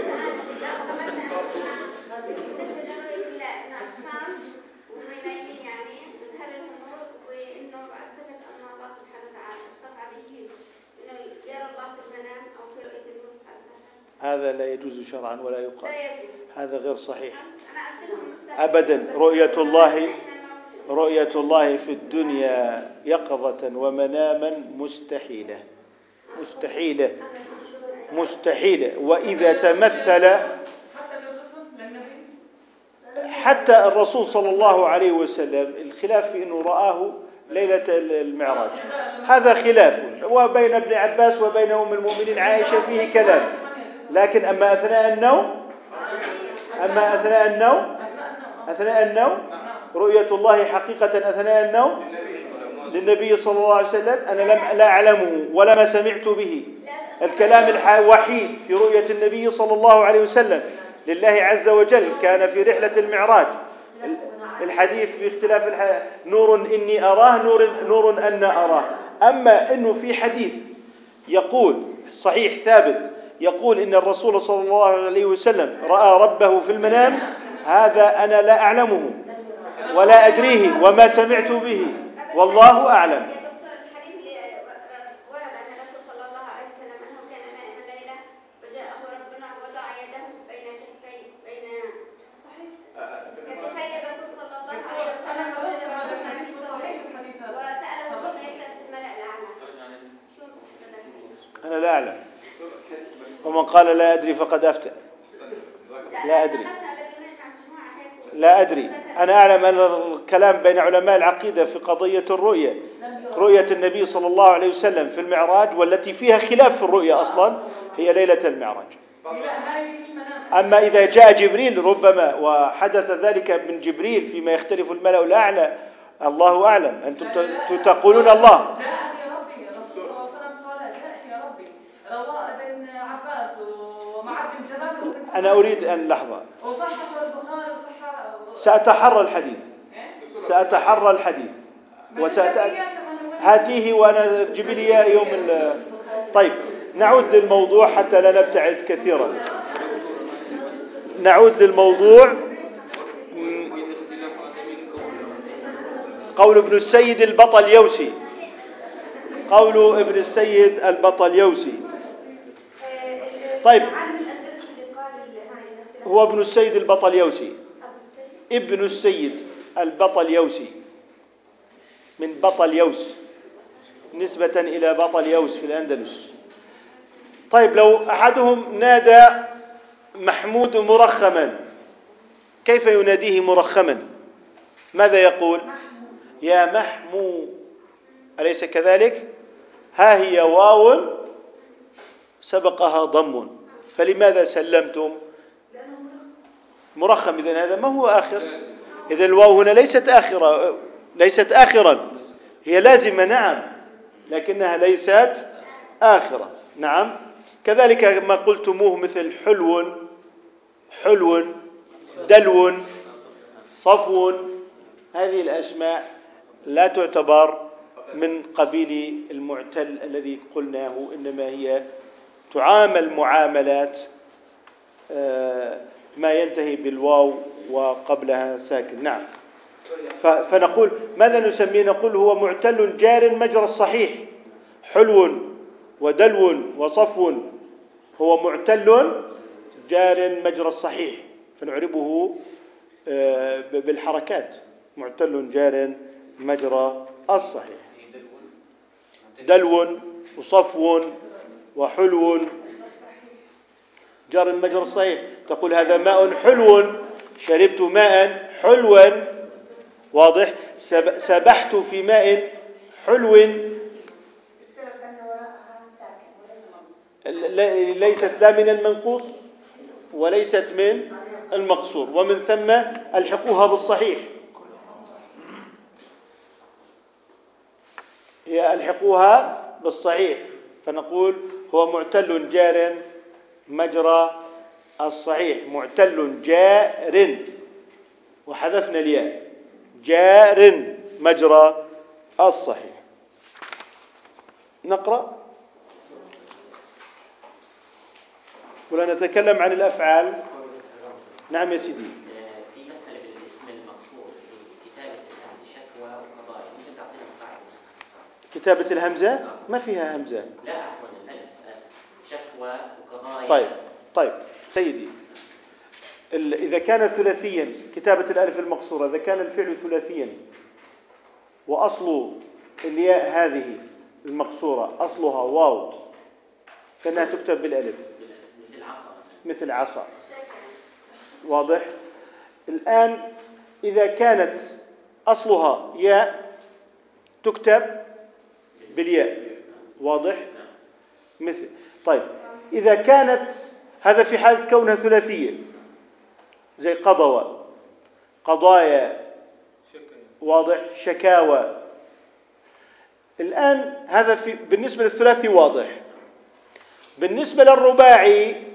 هذا لا يجوز شرعا ولا يقال، هذا غير صحيح أبدا. رؤية الله رؤية الله في الدنيا يقظة ومناما مستحيلة مستحيلة مستحيلة. وإذا تمثل حتى الرسول صلى الله عليه وسلم الخلاف في أنه رآه ليلة المعراج هذا خلاف، وبين ابن عباس وبين أم المؤمنين عائشة فيه كلام، لكن أما أثناء النوم أما أثناء النوم أثناء النوم رؤية الله حقيقة أثناء النوم للنبي صلى الله عليه وسلم أنا لم لا أعلمه ولا سمعت به. الكلام الوحيد في رؤية النبي صلى الله عليه وسلم لله عز وجل كان في رحلة المعراج. الحديث في اختلاف الح... نور إني أراه نور, نور أن أراه. أما أنه في حديث يقول صحيح ثابت يقول إن الرسول صلى الله عليه وسلم رأى ربه في المنام، هذا أنا لا أعلمه ولا أدريه وما سمعت به والله أعلم. أنا لا أعلم، ومن قال لا أدري فقد أفتى. لا أدري لا أدري أنا أعلم أن الكلام بين علماء العقيدة في قضية الرؤية رؤية النبي صلى الله عليه وسلم في المعراج، والتي فيها خلاف في الرؤية أصلا هي ليلة المعراج. أما إذا جاء جبريل ربما وحدث ذلك من جبريل فيما يختلف الملأ الأعلى الله أعلم. أنتم تقولون الله أنا أريد أن لحظة سأتحرى الحديث سأتحرى الحديث هاتيه وأنا جيب لي يوم ال... طيب نعود للموضوع حتى لا نبتعد كثيرا. نعود للموضوع. قول ابن السيد البطل يوسي قول ابن السيد البطل يوسي طيب هو ابن السيد البطل يوسي ابن السيد البطل يوسي من بطل يوس نسبة إلى بطل يوس في الأندلس. طيب لو أحدهم نادى محمود مرخما كيف يناديه مرخما؟ ماذا يقول؟ يا محمو، أليس كذلك؟ ها هي واو سبقها ضم فلماذا سلمتم؟ لأنه مرخم. إذن هذا ما هو آخر. إذن الواو هنا ليست آخرة، ليست آخرا، هي لازمة نعم، لكنها ليست آخرة. نعم. كذلك ما قلتموه مثل حلو، حلو، دلو، صفو، هذه الأسماء لا تعتبر من قبيل المعتل الذي قلناه، إنما هي تعامل معاملات ما ينتهي بالواو وقبلها ساكن. نعم. فنقول ماذا نسميه؟ نقول هو معتل جار مجرى الصحيح. حلو ودلو وصفو هو معتل جار مجرى الصحيح، فنعربه بالحركات. معتل جار مجرى الصحيح. دلو وصفو وحلو جار مجرى الصحيح. تقول هذا ماء حلو، شربت ماء حلوا، واضح. سبحت في ماء حلو، ليست لا من المنقوص وليست من المقصور، ومن ثم الحقوها بالصحيح، هي الحقوها بالصحيح. فنقول هو معتل جار مجرى الصحيح. معتل جار، وحذفنا الياء، جار مجرى الصحيح. نقرأ ولا نتكلم عن الأفعال؟ نعم يا سيدي. في مسألة بالاسم المقصور في كتابة الهمزة شكوى وقضايا، ممكن تعطينا قاعدة؟ كتابة الهمزة ما فيها همزة. لا عفوا الألف، شكوى وقضايا. طيب طيب سيدي، إذا كان ثلاثيا كتابة الألف المقصورة، إذا كان الفعل ثلاثيا وأصل الياء هذه المقصورة أصلها واو، فإنها تكتب بالألف مثل عصا. مثل عصا، واضح. الآن إذا كانت أصلها ياء تكتب بالياء، واضح. مثل طيب إذا كانت، هذا في حالة كونها ثلاثية زي قضوى، قضايا، واضح، شكاوى. الآن هذا في بالنسبة للثلاثي واضح. بالنسبة للرباعي،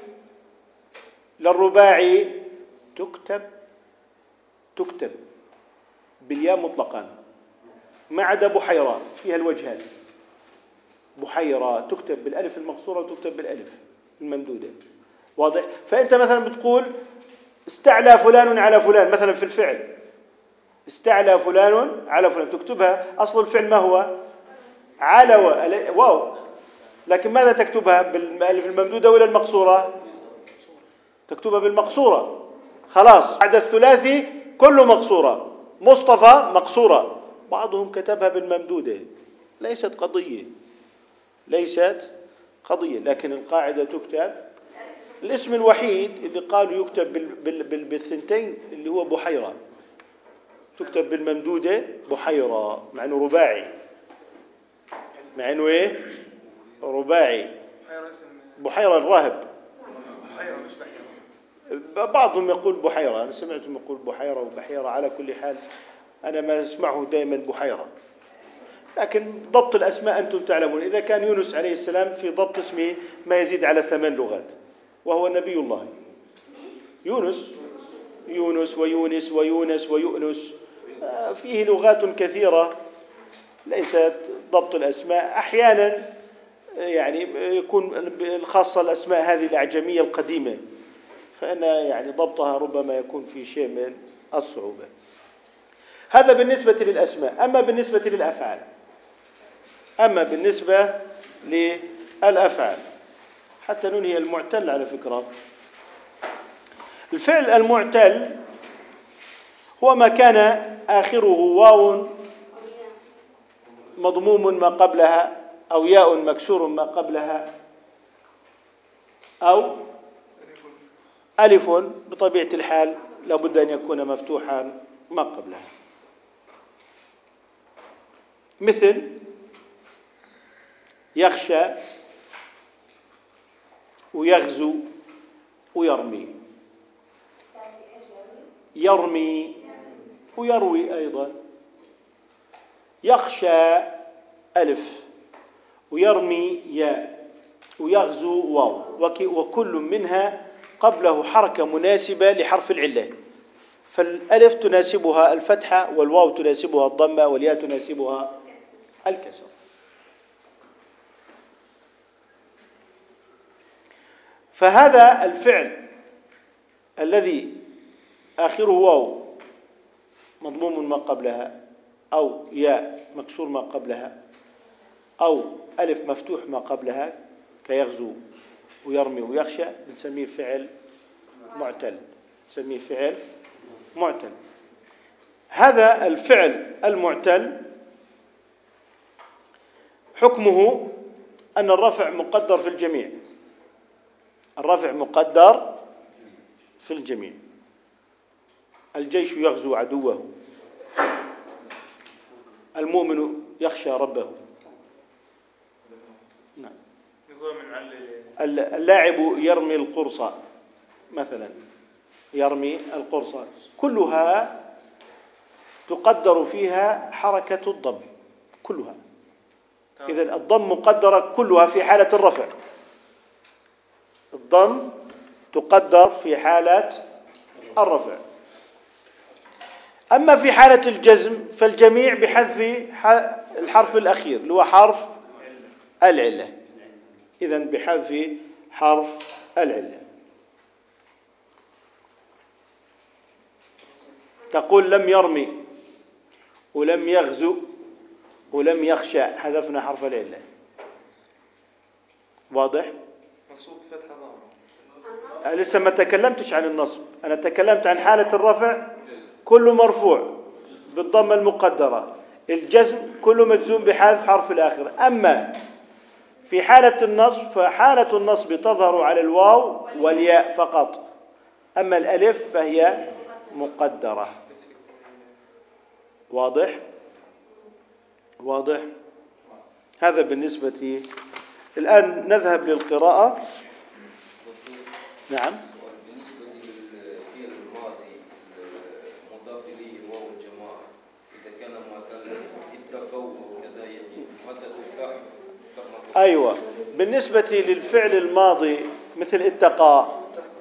للرباعي تكتب تكتب بالياء مطلقا ما عدا بحيرة، فيها الوجهان. بحيرة تكتب بالألف المقصورة وتكتب بالألف الممدودة، واضح. فأنت مثلا بتقول استعلى فلان على فلان، مثلا في الفعل استعلى فلان على فلان، تكتبها أصل الفعل ما هو؟ على واو، لكن ماذا تكتبها؟ بالألف الممدودة ولا المقصورة؟ تكتبها بالمقصورة. خلاص، بعد الثلاثي كله مقصورة. مصطفى مقصورة، بعضهم كتبها بالممدودة، ليست قضية، ليست قضية، لكن القاعدة تكتب. الاسم الوحيد اللي قالوا يكتب بالثنتين اللي هو بحيرة، تكتب بالممدودة بحيرة، مع انه رباعي، مع انه ايه؟ رباعي. بحيرة الراهب، بعضهم يقول بحيرة، أنا سمعتهم يقول بحيرة وبحيرة. على كل حال أنا ما أسمعه دائما بحيرة، لكن ضبط الأسماء أنتم تعلمون. إذا كان يونس عليه السلام في ضبط اسمه ما يزيد على ثمان لغات، وهو نبي الله يونس. يونس ويونس ويونس ويؤنس، فيه لغات كثيرة. ليست ضبط الأسماء أحيانا يعني يكون الخاصة الأسماء هذه الأعجمية القديمة، فإن يعني ضبطها ربما يكون في شيء من الصعوبة. هذا بالنسبة للأسماء. أما بالنسبة للأفعال، أما بالنسبة للأفعال حتى ننهي المعتل على فكرة. الفعل المعتل هو ما كان آخره واو مضموم ما قبلها، أو ياء مكسور ما قبلها، أو ألف بطبيعة الحال لابد أن يكون مفتوحا ما قبلها. مثل يخشى ويغزو ويرمي. يرمي ويروي أيضا. يخشى ألف ويرمي ياء ويغزو واو، وكل منها قبله حركة مناسبة لحرف العلة، فالألف تناسبها الفتحة والواو تناسبها الضمة والياء تناسبها الكسر. فهذا الفعل الذي آخره واو مضموم ما قبلها أو ياء مكسور ما قبلها أو ألف مفتوح ما قبلها كيغزو ويرمي ويخشى بنسميه فعل معتل، نسميه فعل معتل. هذا الفعل المعتل حكمه أن الرفع مقدر في الجميع، الرفع مقدر في الجميع. الجيش يغزو عدوه، المؤمن يخشى ربه. نعم. اللاعب يرمي القرص مثلا، يرمي القرص، كلها تقدر فيها حركة الضم كلها. إذن الضم مقدرة كلها في حالة الرفع، الضم تقدر في حالة الرفع. أما في حالة الجزم فالجميع بحذف الحرف الأخير اللي هو حرف العلة، إذن بحذف حرف العلة. تقول لم يرمي ولم يغزو ولم يخشى، حذفنا حرف العلة. واضح؟ منصوب فتحة ظاهرة. أنا لسه ما تكلمتش عن النصب، أنا تكلمت عن حالة الرفع كله مرفوع بالضمة المقدرة، الجزم كله مجزوم بحذف حرف الآخر. أما في حالة النصب فحالة النصب تظهر على الواو والياء فقط، أما الألف فهي مقدرة. واضح؟ واضح؟ هذا بالنسبة. الآن نذهب للقراءة. نعم. بالنسبة للفعل الماضي المضاف إليه الواو الجماعة إذا كان معتلا اتقوا كذا يعني متى تفتح؟ أيوة، بالنسبة للفعل الماضي مثل اتقى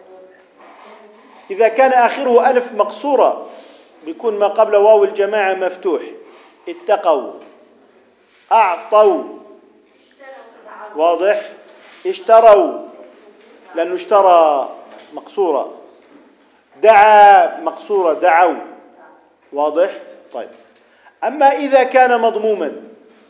إذا كان آخره ألف مقصورة بيكون ما قبل واو الجماعة مفتوح. اتقوا، أعطوا، واضح؟ اشتروا لأنه اشترى مقصورة، دعا مقصورة دعوا، واضح؟ طيب. أما إذا كان مضموما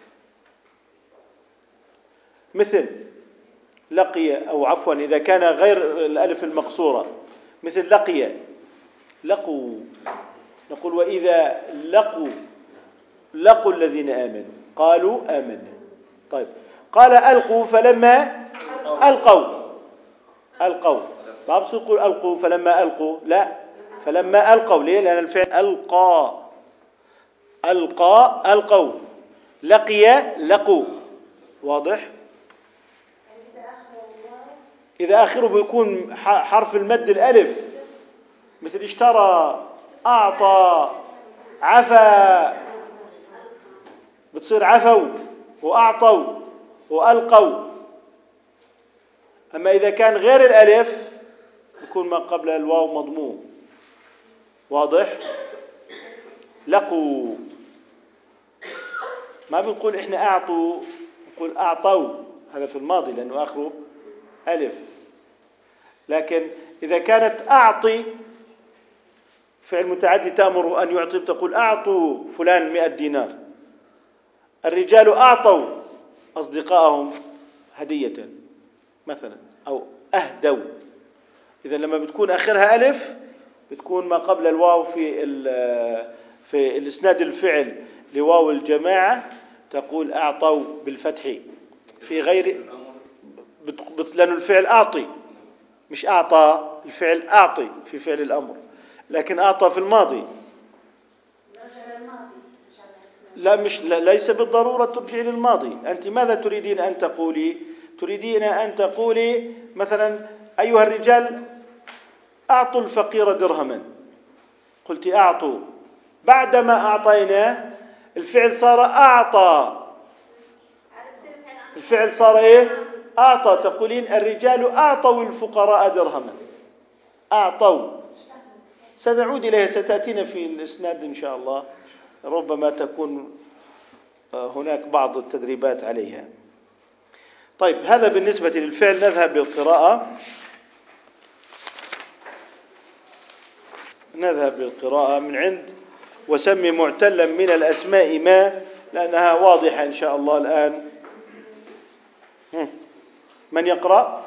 مثل لقي، أو عفوا إذا كان غير الألف المقصورة مثل لقي، لقوا، نقول وإذا لقوا لقوا الذين آمنوا قالوا آمنا. طيب. قال ألقوا فلما ألقوا، ألقوا ما بصير يقول ألقوا فلما ألقوا، لا، فلما ألقوا. ليه؟ لأن الفعل ألقى، ألقى ألقوا، لقي لقوا. واضح؟ إذا آخره بيكون حرف المد الألف مثل اشترى، أعطى، عفا، بتصير عفوا وأعطوا وألقوا. أما إذا كان غير الألف يكون ما قبل الواو مضموم. واضح؟ لقوا، ما بنقول إحنا أعطوا، نقول أعطوا، هذا في الماضي لأنه آخره ألف. لكن إذا كانت أعطي فعل متعدي تأمر أن يعطي، تقول أعطوا فلان مئة دينار. الرجال أعطوا أصدقائهم هدية مثلا، أو أهدوا. إذا لما بتكون آخرها ألف بتكون ما قبل الواو في في الإسناد الفعل لواو الجماعة تقول أعطوا بالفتح في غير، لأن الفعل أعطي مش أعطى، الفعل أعطي في فعل الأمر، لكن أعطى في الماضي. لا، مش لا ليس بالضرورة ترجع للماضي. أنت ماذا تريدين أن تقولي؟ تريدين أن تقولي مثلا أيها الرجال أعطوا الفقير درهما، قلت أعطوا، بعدما أعطيناه الفعل صار أعطى، الفعل صار إيه؟ أعطى. تقولين الرجال أعطوا الفقراء درهما، أعطوا، سنعود إليها، ستأتينا في الإسناد إن شاء الله، ربما تكون هناك بعض التدريبات عليها. طيب، هذا بالنسبة للفعل. نذهب للقراءة، نذهب للقراءة من عند وسمي معتلا من الأسماء ما، لأنها واضحة إن شاء الله الآن. من يقرأ؟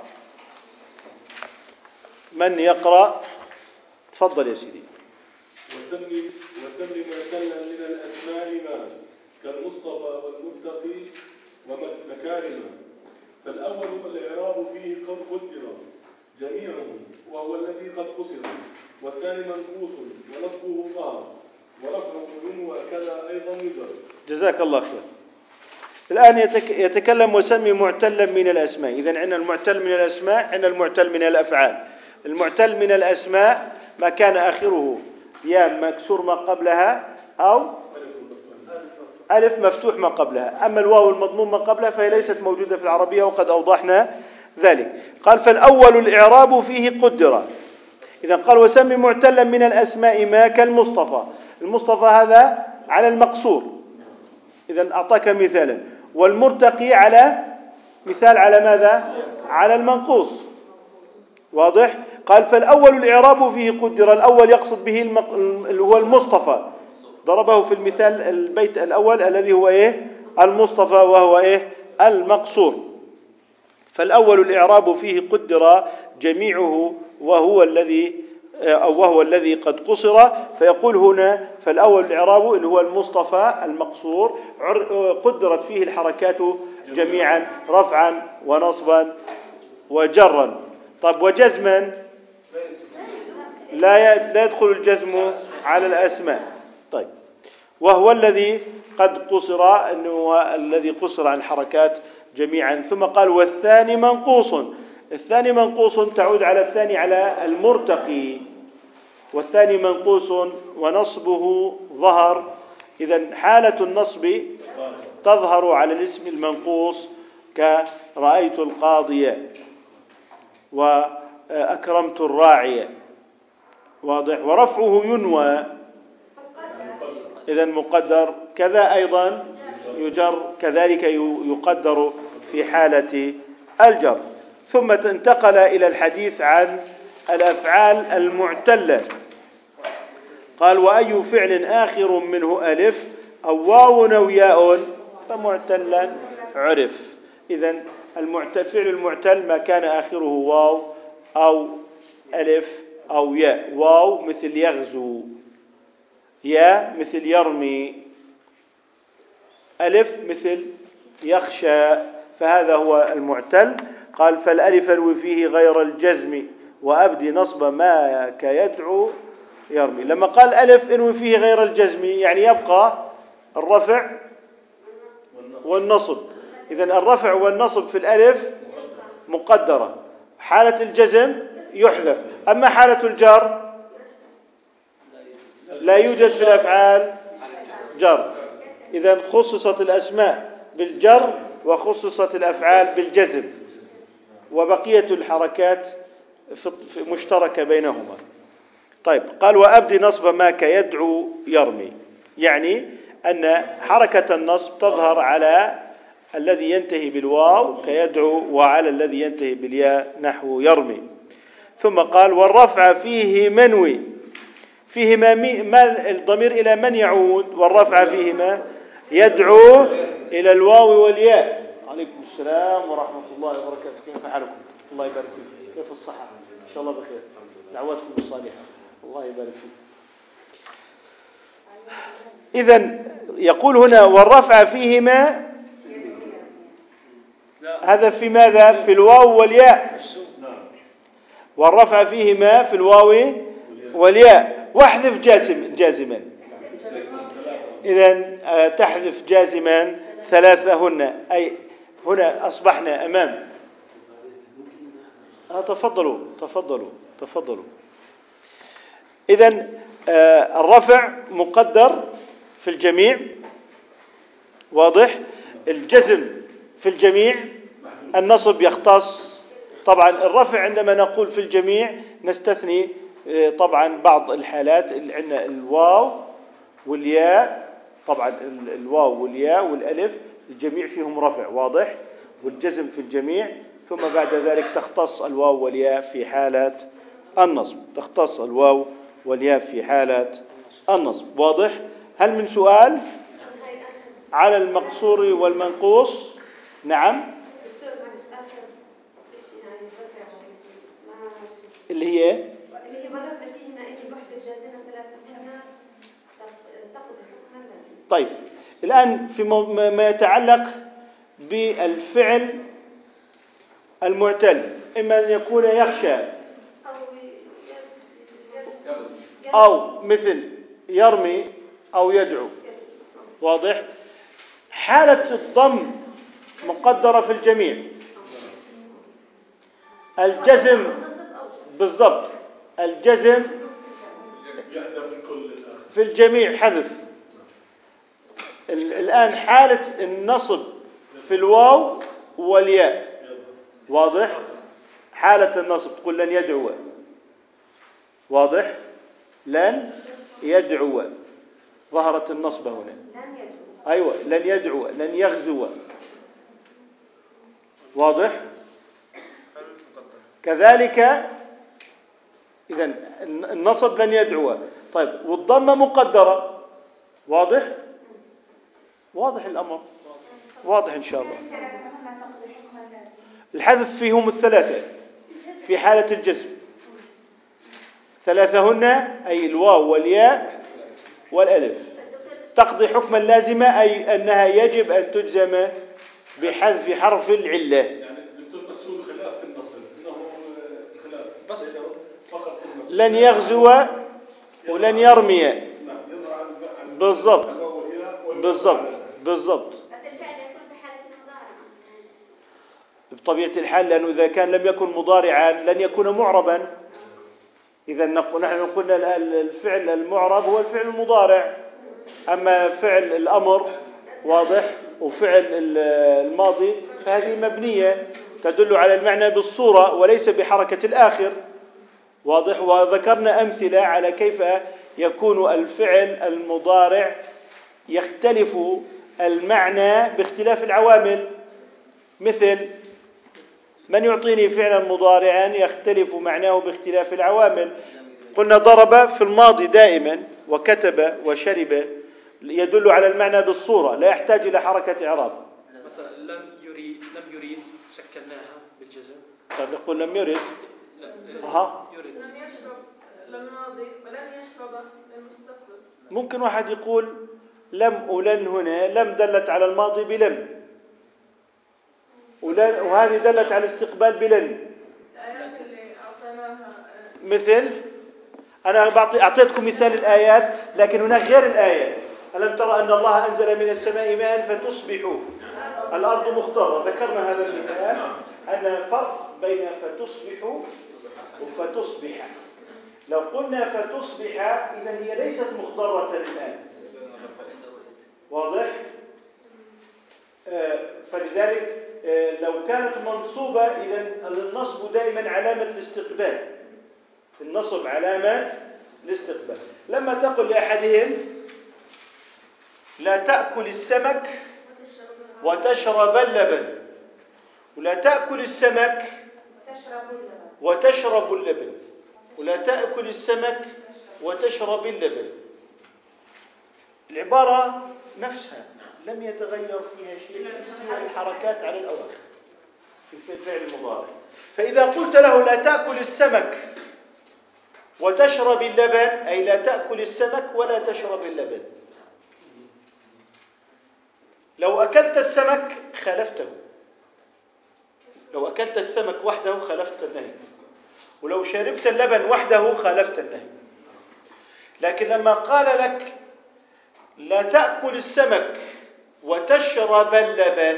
من يقرأ؟ تفضل يا سيدي. وسمي وسمي معتلا من الأسماء ما كالمصطفى والمتقي ومكارم. فالأول الإعراب فيه قد قدر جميعه وهو الذي قد قصر، والثاني منقوص ونصبه ظهر ورفعه ينوى كذا أيضا يجر. جزاك الله خير. الآن يتكلم وسمي معتلا من الأسماء. إذن عندنا المعتل من الأسماء، عندنا المعتل من الأفعال. المعتل من الأسماء ما كان آخره يا مكسور ما قبلها أو ألف مفتوح ما قبلها. أما الواو المضموم ما قبلها فهي ليست موجودة في العربية، وقد أوضحنا ذلك. قال فالأول الإعراب فيه قدر. إذا قال وسمي معتلا من الأسماء ما كالمصطفى، المصطفى هذا على المقصور، إذا أعطاك مثالا، والمرتقي على مثال على ماذا؟ على المنقوص. واضح؟ قال فالأول الإعراب فيه قدر، الأول يقصد به المق... اللي هو المصطفى، ضربه في المثال البيت الأول الذي هو إيه؟ المصطفى، وهو إيه؟ المقصور. فالأول الإعراب فيه قدر جميعه وهو الذي أو وهو الذي قد قصر. فيقول هنا فالأول الإعراب اللي هو المصطفى المقصور قدرت فيه الحركات جميعا رفعا ونصبا وجرا. طب وجزما؟ لا لا يدخل الجزم على الأسماء. طيب، وهو الذي قد قصر، أنه هو الذي قصر عن الحركات جميعا. ثم قال والثاني منقوص. الثاني منقوص تعود على الثاني على المرتقي، والثاني منقوص ونصبه ظهر. إذن حالة النصب تظهر على الاسم المنقوص كرأيت القاضية وأكرمت الراعية. واضح؟ ورفعه ينوى، إذن مقدر، كذا أيضا يجر، كذلك يقدر في حالة الجر. ثم انتقل إلى الحديث عن الأفعال المعتلة. قال وأي فعل آخر منه ألف أو واو أو ياء فمعتلا عرف. إذن الفعل المعتل ما كان آخره واو أو ألف أو ياء. واو مثل يغزو، ياء مثل يرمي، ألف مثل يخشى، فهذا هو المعتل. قال فالألف انوي فيه غير الجزم وأبدي نصب ما كيدعو يرمي. لما قال ألف انوي فيه غير الجزم يعني يبقى الرفع والنصب. إذن الرفع والنصب في الألف مقدرة، حالة الجزم يحذف. أما حالة الجر لا يوجد في الأفعال جر. إذن خصصت الأسماء بالجر وخصصت الأفعال بالجزم، وبقية الحركات مشتركة بينهما. طيب، قال وأبدي نصب ما كيدعو يرمي، يعني أن حركة النصب تظهر على الذي ينتهي بالواو كيدعو وعلى الذي ينتهي بالياء نحو يرمي. ثم قال والرفع فيه منوي. فيه ما, ما الضمير إلى من يعود؟ والرفع فيه ما يدعو إلى الواو والياء. عليكم السلام ورحمة الله وبركاته. كيف حالكم؟ الله يبارك فيك. كيف الصحة؟ إن شاء الله بخير. دعواتكم الصالحة. الله يبارك فيك. إذن يقول هنا والرفع فيهما، هذا في ماذا؟ في الواو والياء. والرفع فيهما في الواو والياء. واحذف جازم جازما. إذن تحذف جازما ثلاثهن، أي هنا أصبحنا أمام. تفضلوا تفضلوا تفضلوا إذن آه الرفع مقدر في الجميع، واضح؟ الجزم في الجميع، النصب يختص. طبعا الرفع عندما نقول في الجميع نستثني آه طبعا بعض الحالات اللي عندنا الواو والياء، طبعا الواو والياء والألف الجميع فيهم رفع واضح، والجزم في الجميع، ثم بعد ذلك تختص الواو والياء في حالة النصب، تختص الواو والياء في حالة النصب، واضح؟ هل من سؤال على المقصور والمنقوص؟ نعم. اللي هي اللي هي والرفع فيهما إن الوحدة الجازمة ثلاث كلمات تقضي حكما لازم. طيب الآن في ما يتعلق بالفعل المعتل، إما أن يكون يخشى أو مثل يرمي أو يدعو، واضح؟ حالة الضم مقدرة في الجميع، الجزم بالضبط، الجزم في الجميع حذف. الآن حالة النصب في الواو والياء، واضح؟ حالة النصب تقول لن يدعو، واضح؟ لن يدعو، ظهرت النصب هنا. أيوة، لن يدعو، لن يغزو، واضح؟ كذلك إذن النصب لن يدعو. طيب والضمة مقدرة، واضح؟ واضح الأمر، واضح إن شاء الله. الحذف فيهم الثلاثة في حالة الجزم، ثلاثهن أي الواو والياء والألف تقضي حكما لازما، أي أنها يجب أن تجزم بحذف حرف العلة. يعني دكتور بس هو خلاف في النصب، إنه خلاف بس فقط في النصب. لن يغزو ولن يرمي. نعم، يظهر عن بالضبط بالضبط بالضبط. بطبيعة الحال، لأنه إذا كان لم يكن مضارعا لن يكون معربا. إذا نحن قلنا الفعل المعرب هو الفعل المضارع، أما فعل الأمر واضح وفعل الماضي فهذه مبنية تدل على المعنى بالصورة وليس بحركة الآخر، واضح؟ وذكرنا أمثلة على كيف يكون الفعل المضارع يختلف المعنى باختلاف العوامل. مثل من يعطيني فعلا مضارعا يختلف معناه باختلاف العوامل؟ قلنا ضرب في الماضي دائما، وكتب وشرب يدل على المعنى بالصورة لا يحتاج إلى حركة إعراب. مثلا لم يريد، لم يريد سكناها بالجزم. طيب نقول لم يرد، أها يريد. لم يشرب للماضي ولن يشرب للمستقبل. ممكن واحد يقول لم ولن، هنا لم دلت على الماضي بلم، ولن وهذه دلت على الاستقبال بلن. الآيات اللي أعطيناها مثل أنا بعطي أعطيتكم مثال الآيات، لكن هناك غير الآية. ألم ترى أن الله أنزل من السماء ماء فتصبح الأرض مخضرة؟ ذكرنا هذا المثال، أن فرق بين فتصبح وفتصبح. لو قلنا فتصبح إذن هي ليست مخضرة الآن، واضح؟ آه فلذلك آه لو كانت منصوبة إذن النصب دائما علامة الاستقبال، النصب علامة الاستقبال. لما تقل لأحدهم لا تأكل السمك وتشرب اللبن، ولا تأكل السمك وتشرب اللبن، ولا تأكل السمك وتشرب اللبن، العبارة نفسها لم يتغير فيها شيء سوى الحركات على الأواخر في الفعل المضارع. فإذا قلت له لا تأكل السمك وتشرب اللبن، أي لا تأكل السمك ولا تشرب اللبن. لو أكلت السمك خالفته، لو أكلت السمك وحده خالفت النهي، ولو شربت اللبن وحده خالفت النهي. لكن لما قال لك لا تأكل السمك وتشرب اللبن،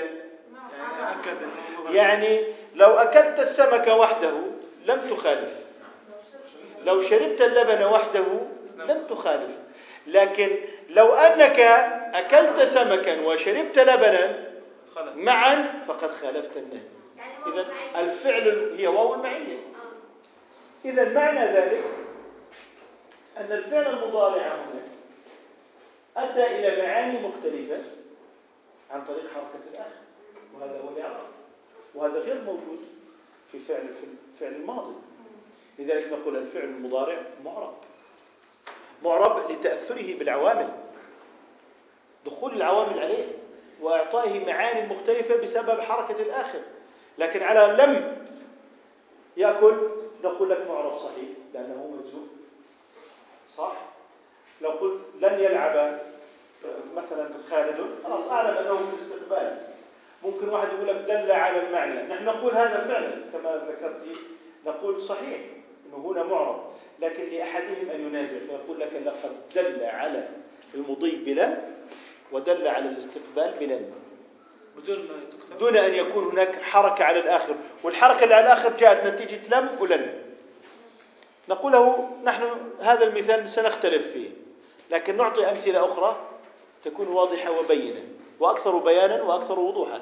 يعني لو أكلت السمك وحده لم تخالف، لو شربت اللبن وحده لم تخالف، لكن لو أنك أكلت سمكا وشربت لبنا معا فقد خالفت النهي. إذن الفعل هي واو المعية. إذن معنى ذلك أن الفعل المضارع هنا أدى إلى معاني مختلفة عن طريق حركة الآخر، وهذا هو الإعراب، وهذا غير موجود في فعل في الفعل الماضي. لذلك نقول الفعل المضارع معرب، معرب لتأثره بالعوامل، دخول العوامل عليه وإعطائه معاني مختلفة بسبب حركة الآخر. لكن على لم يأكل نقول لك معرب صحيح لأنه مجزوم، صح؟ لو قلت لن يلعب مثلا خالد، خلاص أعلم أنه في الاستقبال. ممكن واحد يقول لك دل على المعنى، نحن نقول هذا فعلا كما ذكرت، نقول صحيح أنه هنا معرب، لكن لأحدهم أن ينازع فيقول لك لقد دل على المضي بلن ودل على الاستقبال بلن، دون أن يكون هناك حركة على الآخر، والحركة اللي على الآخر جاءت نتيجة لم ولن. نقول له نحن هذا المثال سنختلف فيه، لكن نعطي أمثلة أخرى تكون واضحة وبينة وأكثر بيانا وأكثر وضوحا.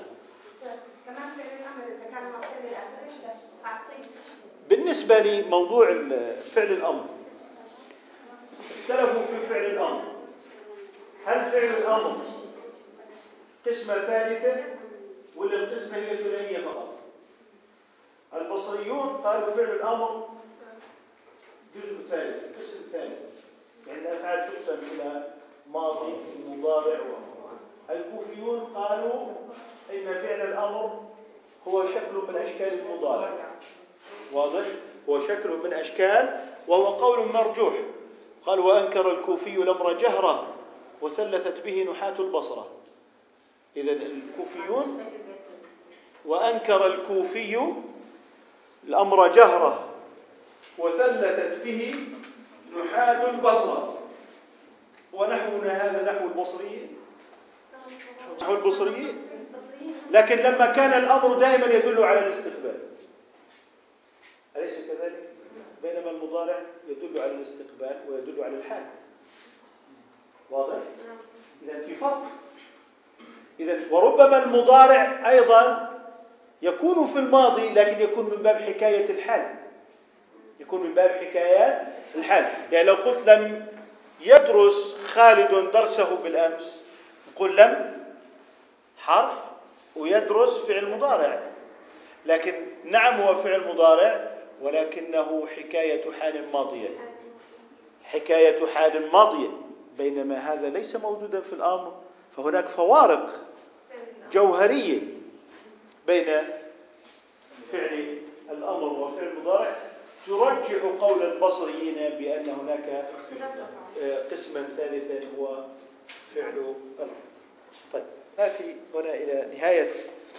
بالنسبة لموضوع فعل الأمر، اختلفوا في فعل الأمر، هل فعل الأمر قسمة ثالثة ولا القسمة هي ثنائية فقط؟ البصريون قالوا فعل الأمر جزء ثالث، قسم ثالث، يعني الأفعال تقسم إلى ماضي ومضارع وأمر. الكوفيون قالوا إن فعل الأمر هو شكل من أشكال المضارع، واضح؟ هو شكل من أشكال، وهو قول مرجوح. قال وأنكر الكوفي الأمر جهرة وثلثت به نحاة البصرة. إذن الكوفيون وأنكر الكوفي الأمر جهرة وثلثت به نحاة البصرة، ونحونا هذا نحو البصريين، نحو البصريين. لكن لما كان الأمر دائما يدل على الاستقبال، أليس كذلك؟ بينما المضارع يدل على الاستقبال ويدل على الحال، واضح؟ إذن في فرق. إذن وربما المضارع أيضا يكون في الماضي لكن يكون من باب حكاية الحال، يكون من باب حكايات الحال. يعني لو قلت لم يدرس خالد درسه بالأمس، نقول لم حرف ويدرس فعل مضارع، لكن نعم هو فعل مضارع ولكنه حكاية حال ماضية، حكاية حال ماضية، بينما هذا ليس موجودا في الأمر. فهناك فوارق جوهرية بين فعل الأمر وفعل المضارع ترجح قول البصريين بأن هناك قسما ثالثا هو فعل الأمر. طيب نأتي هنا إلى نهاية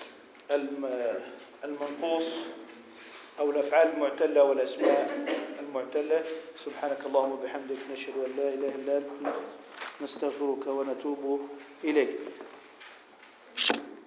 المنقوص أو الأفعال المعتلة والأسماء المعتلة. سبحانك اللهم وبحمدك، نشهد أن لا إله إلا أنت، نستغفرك ونتوب إليك.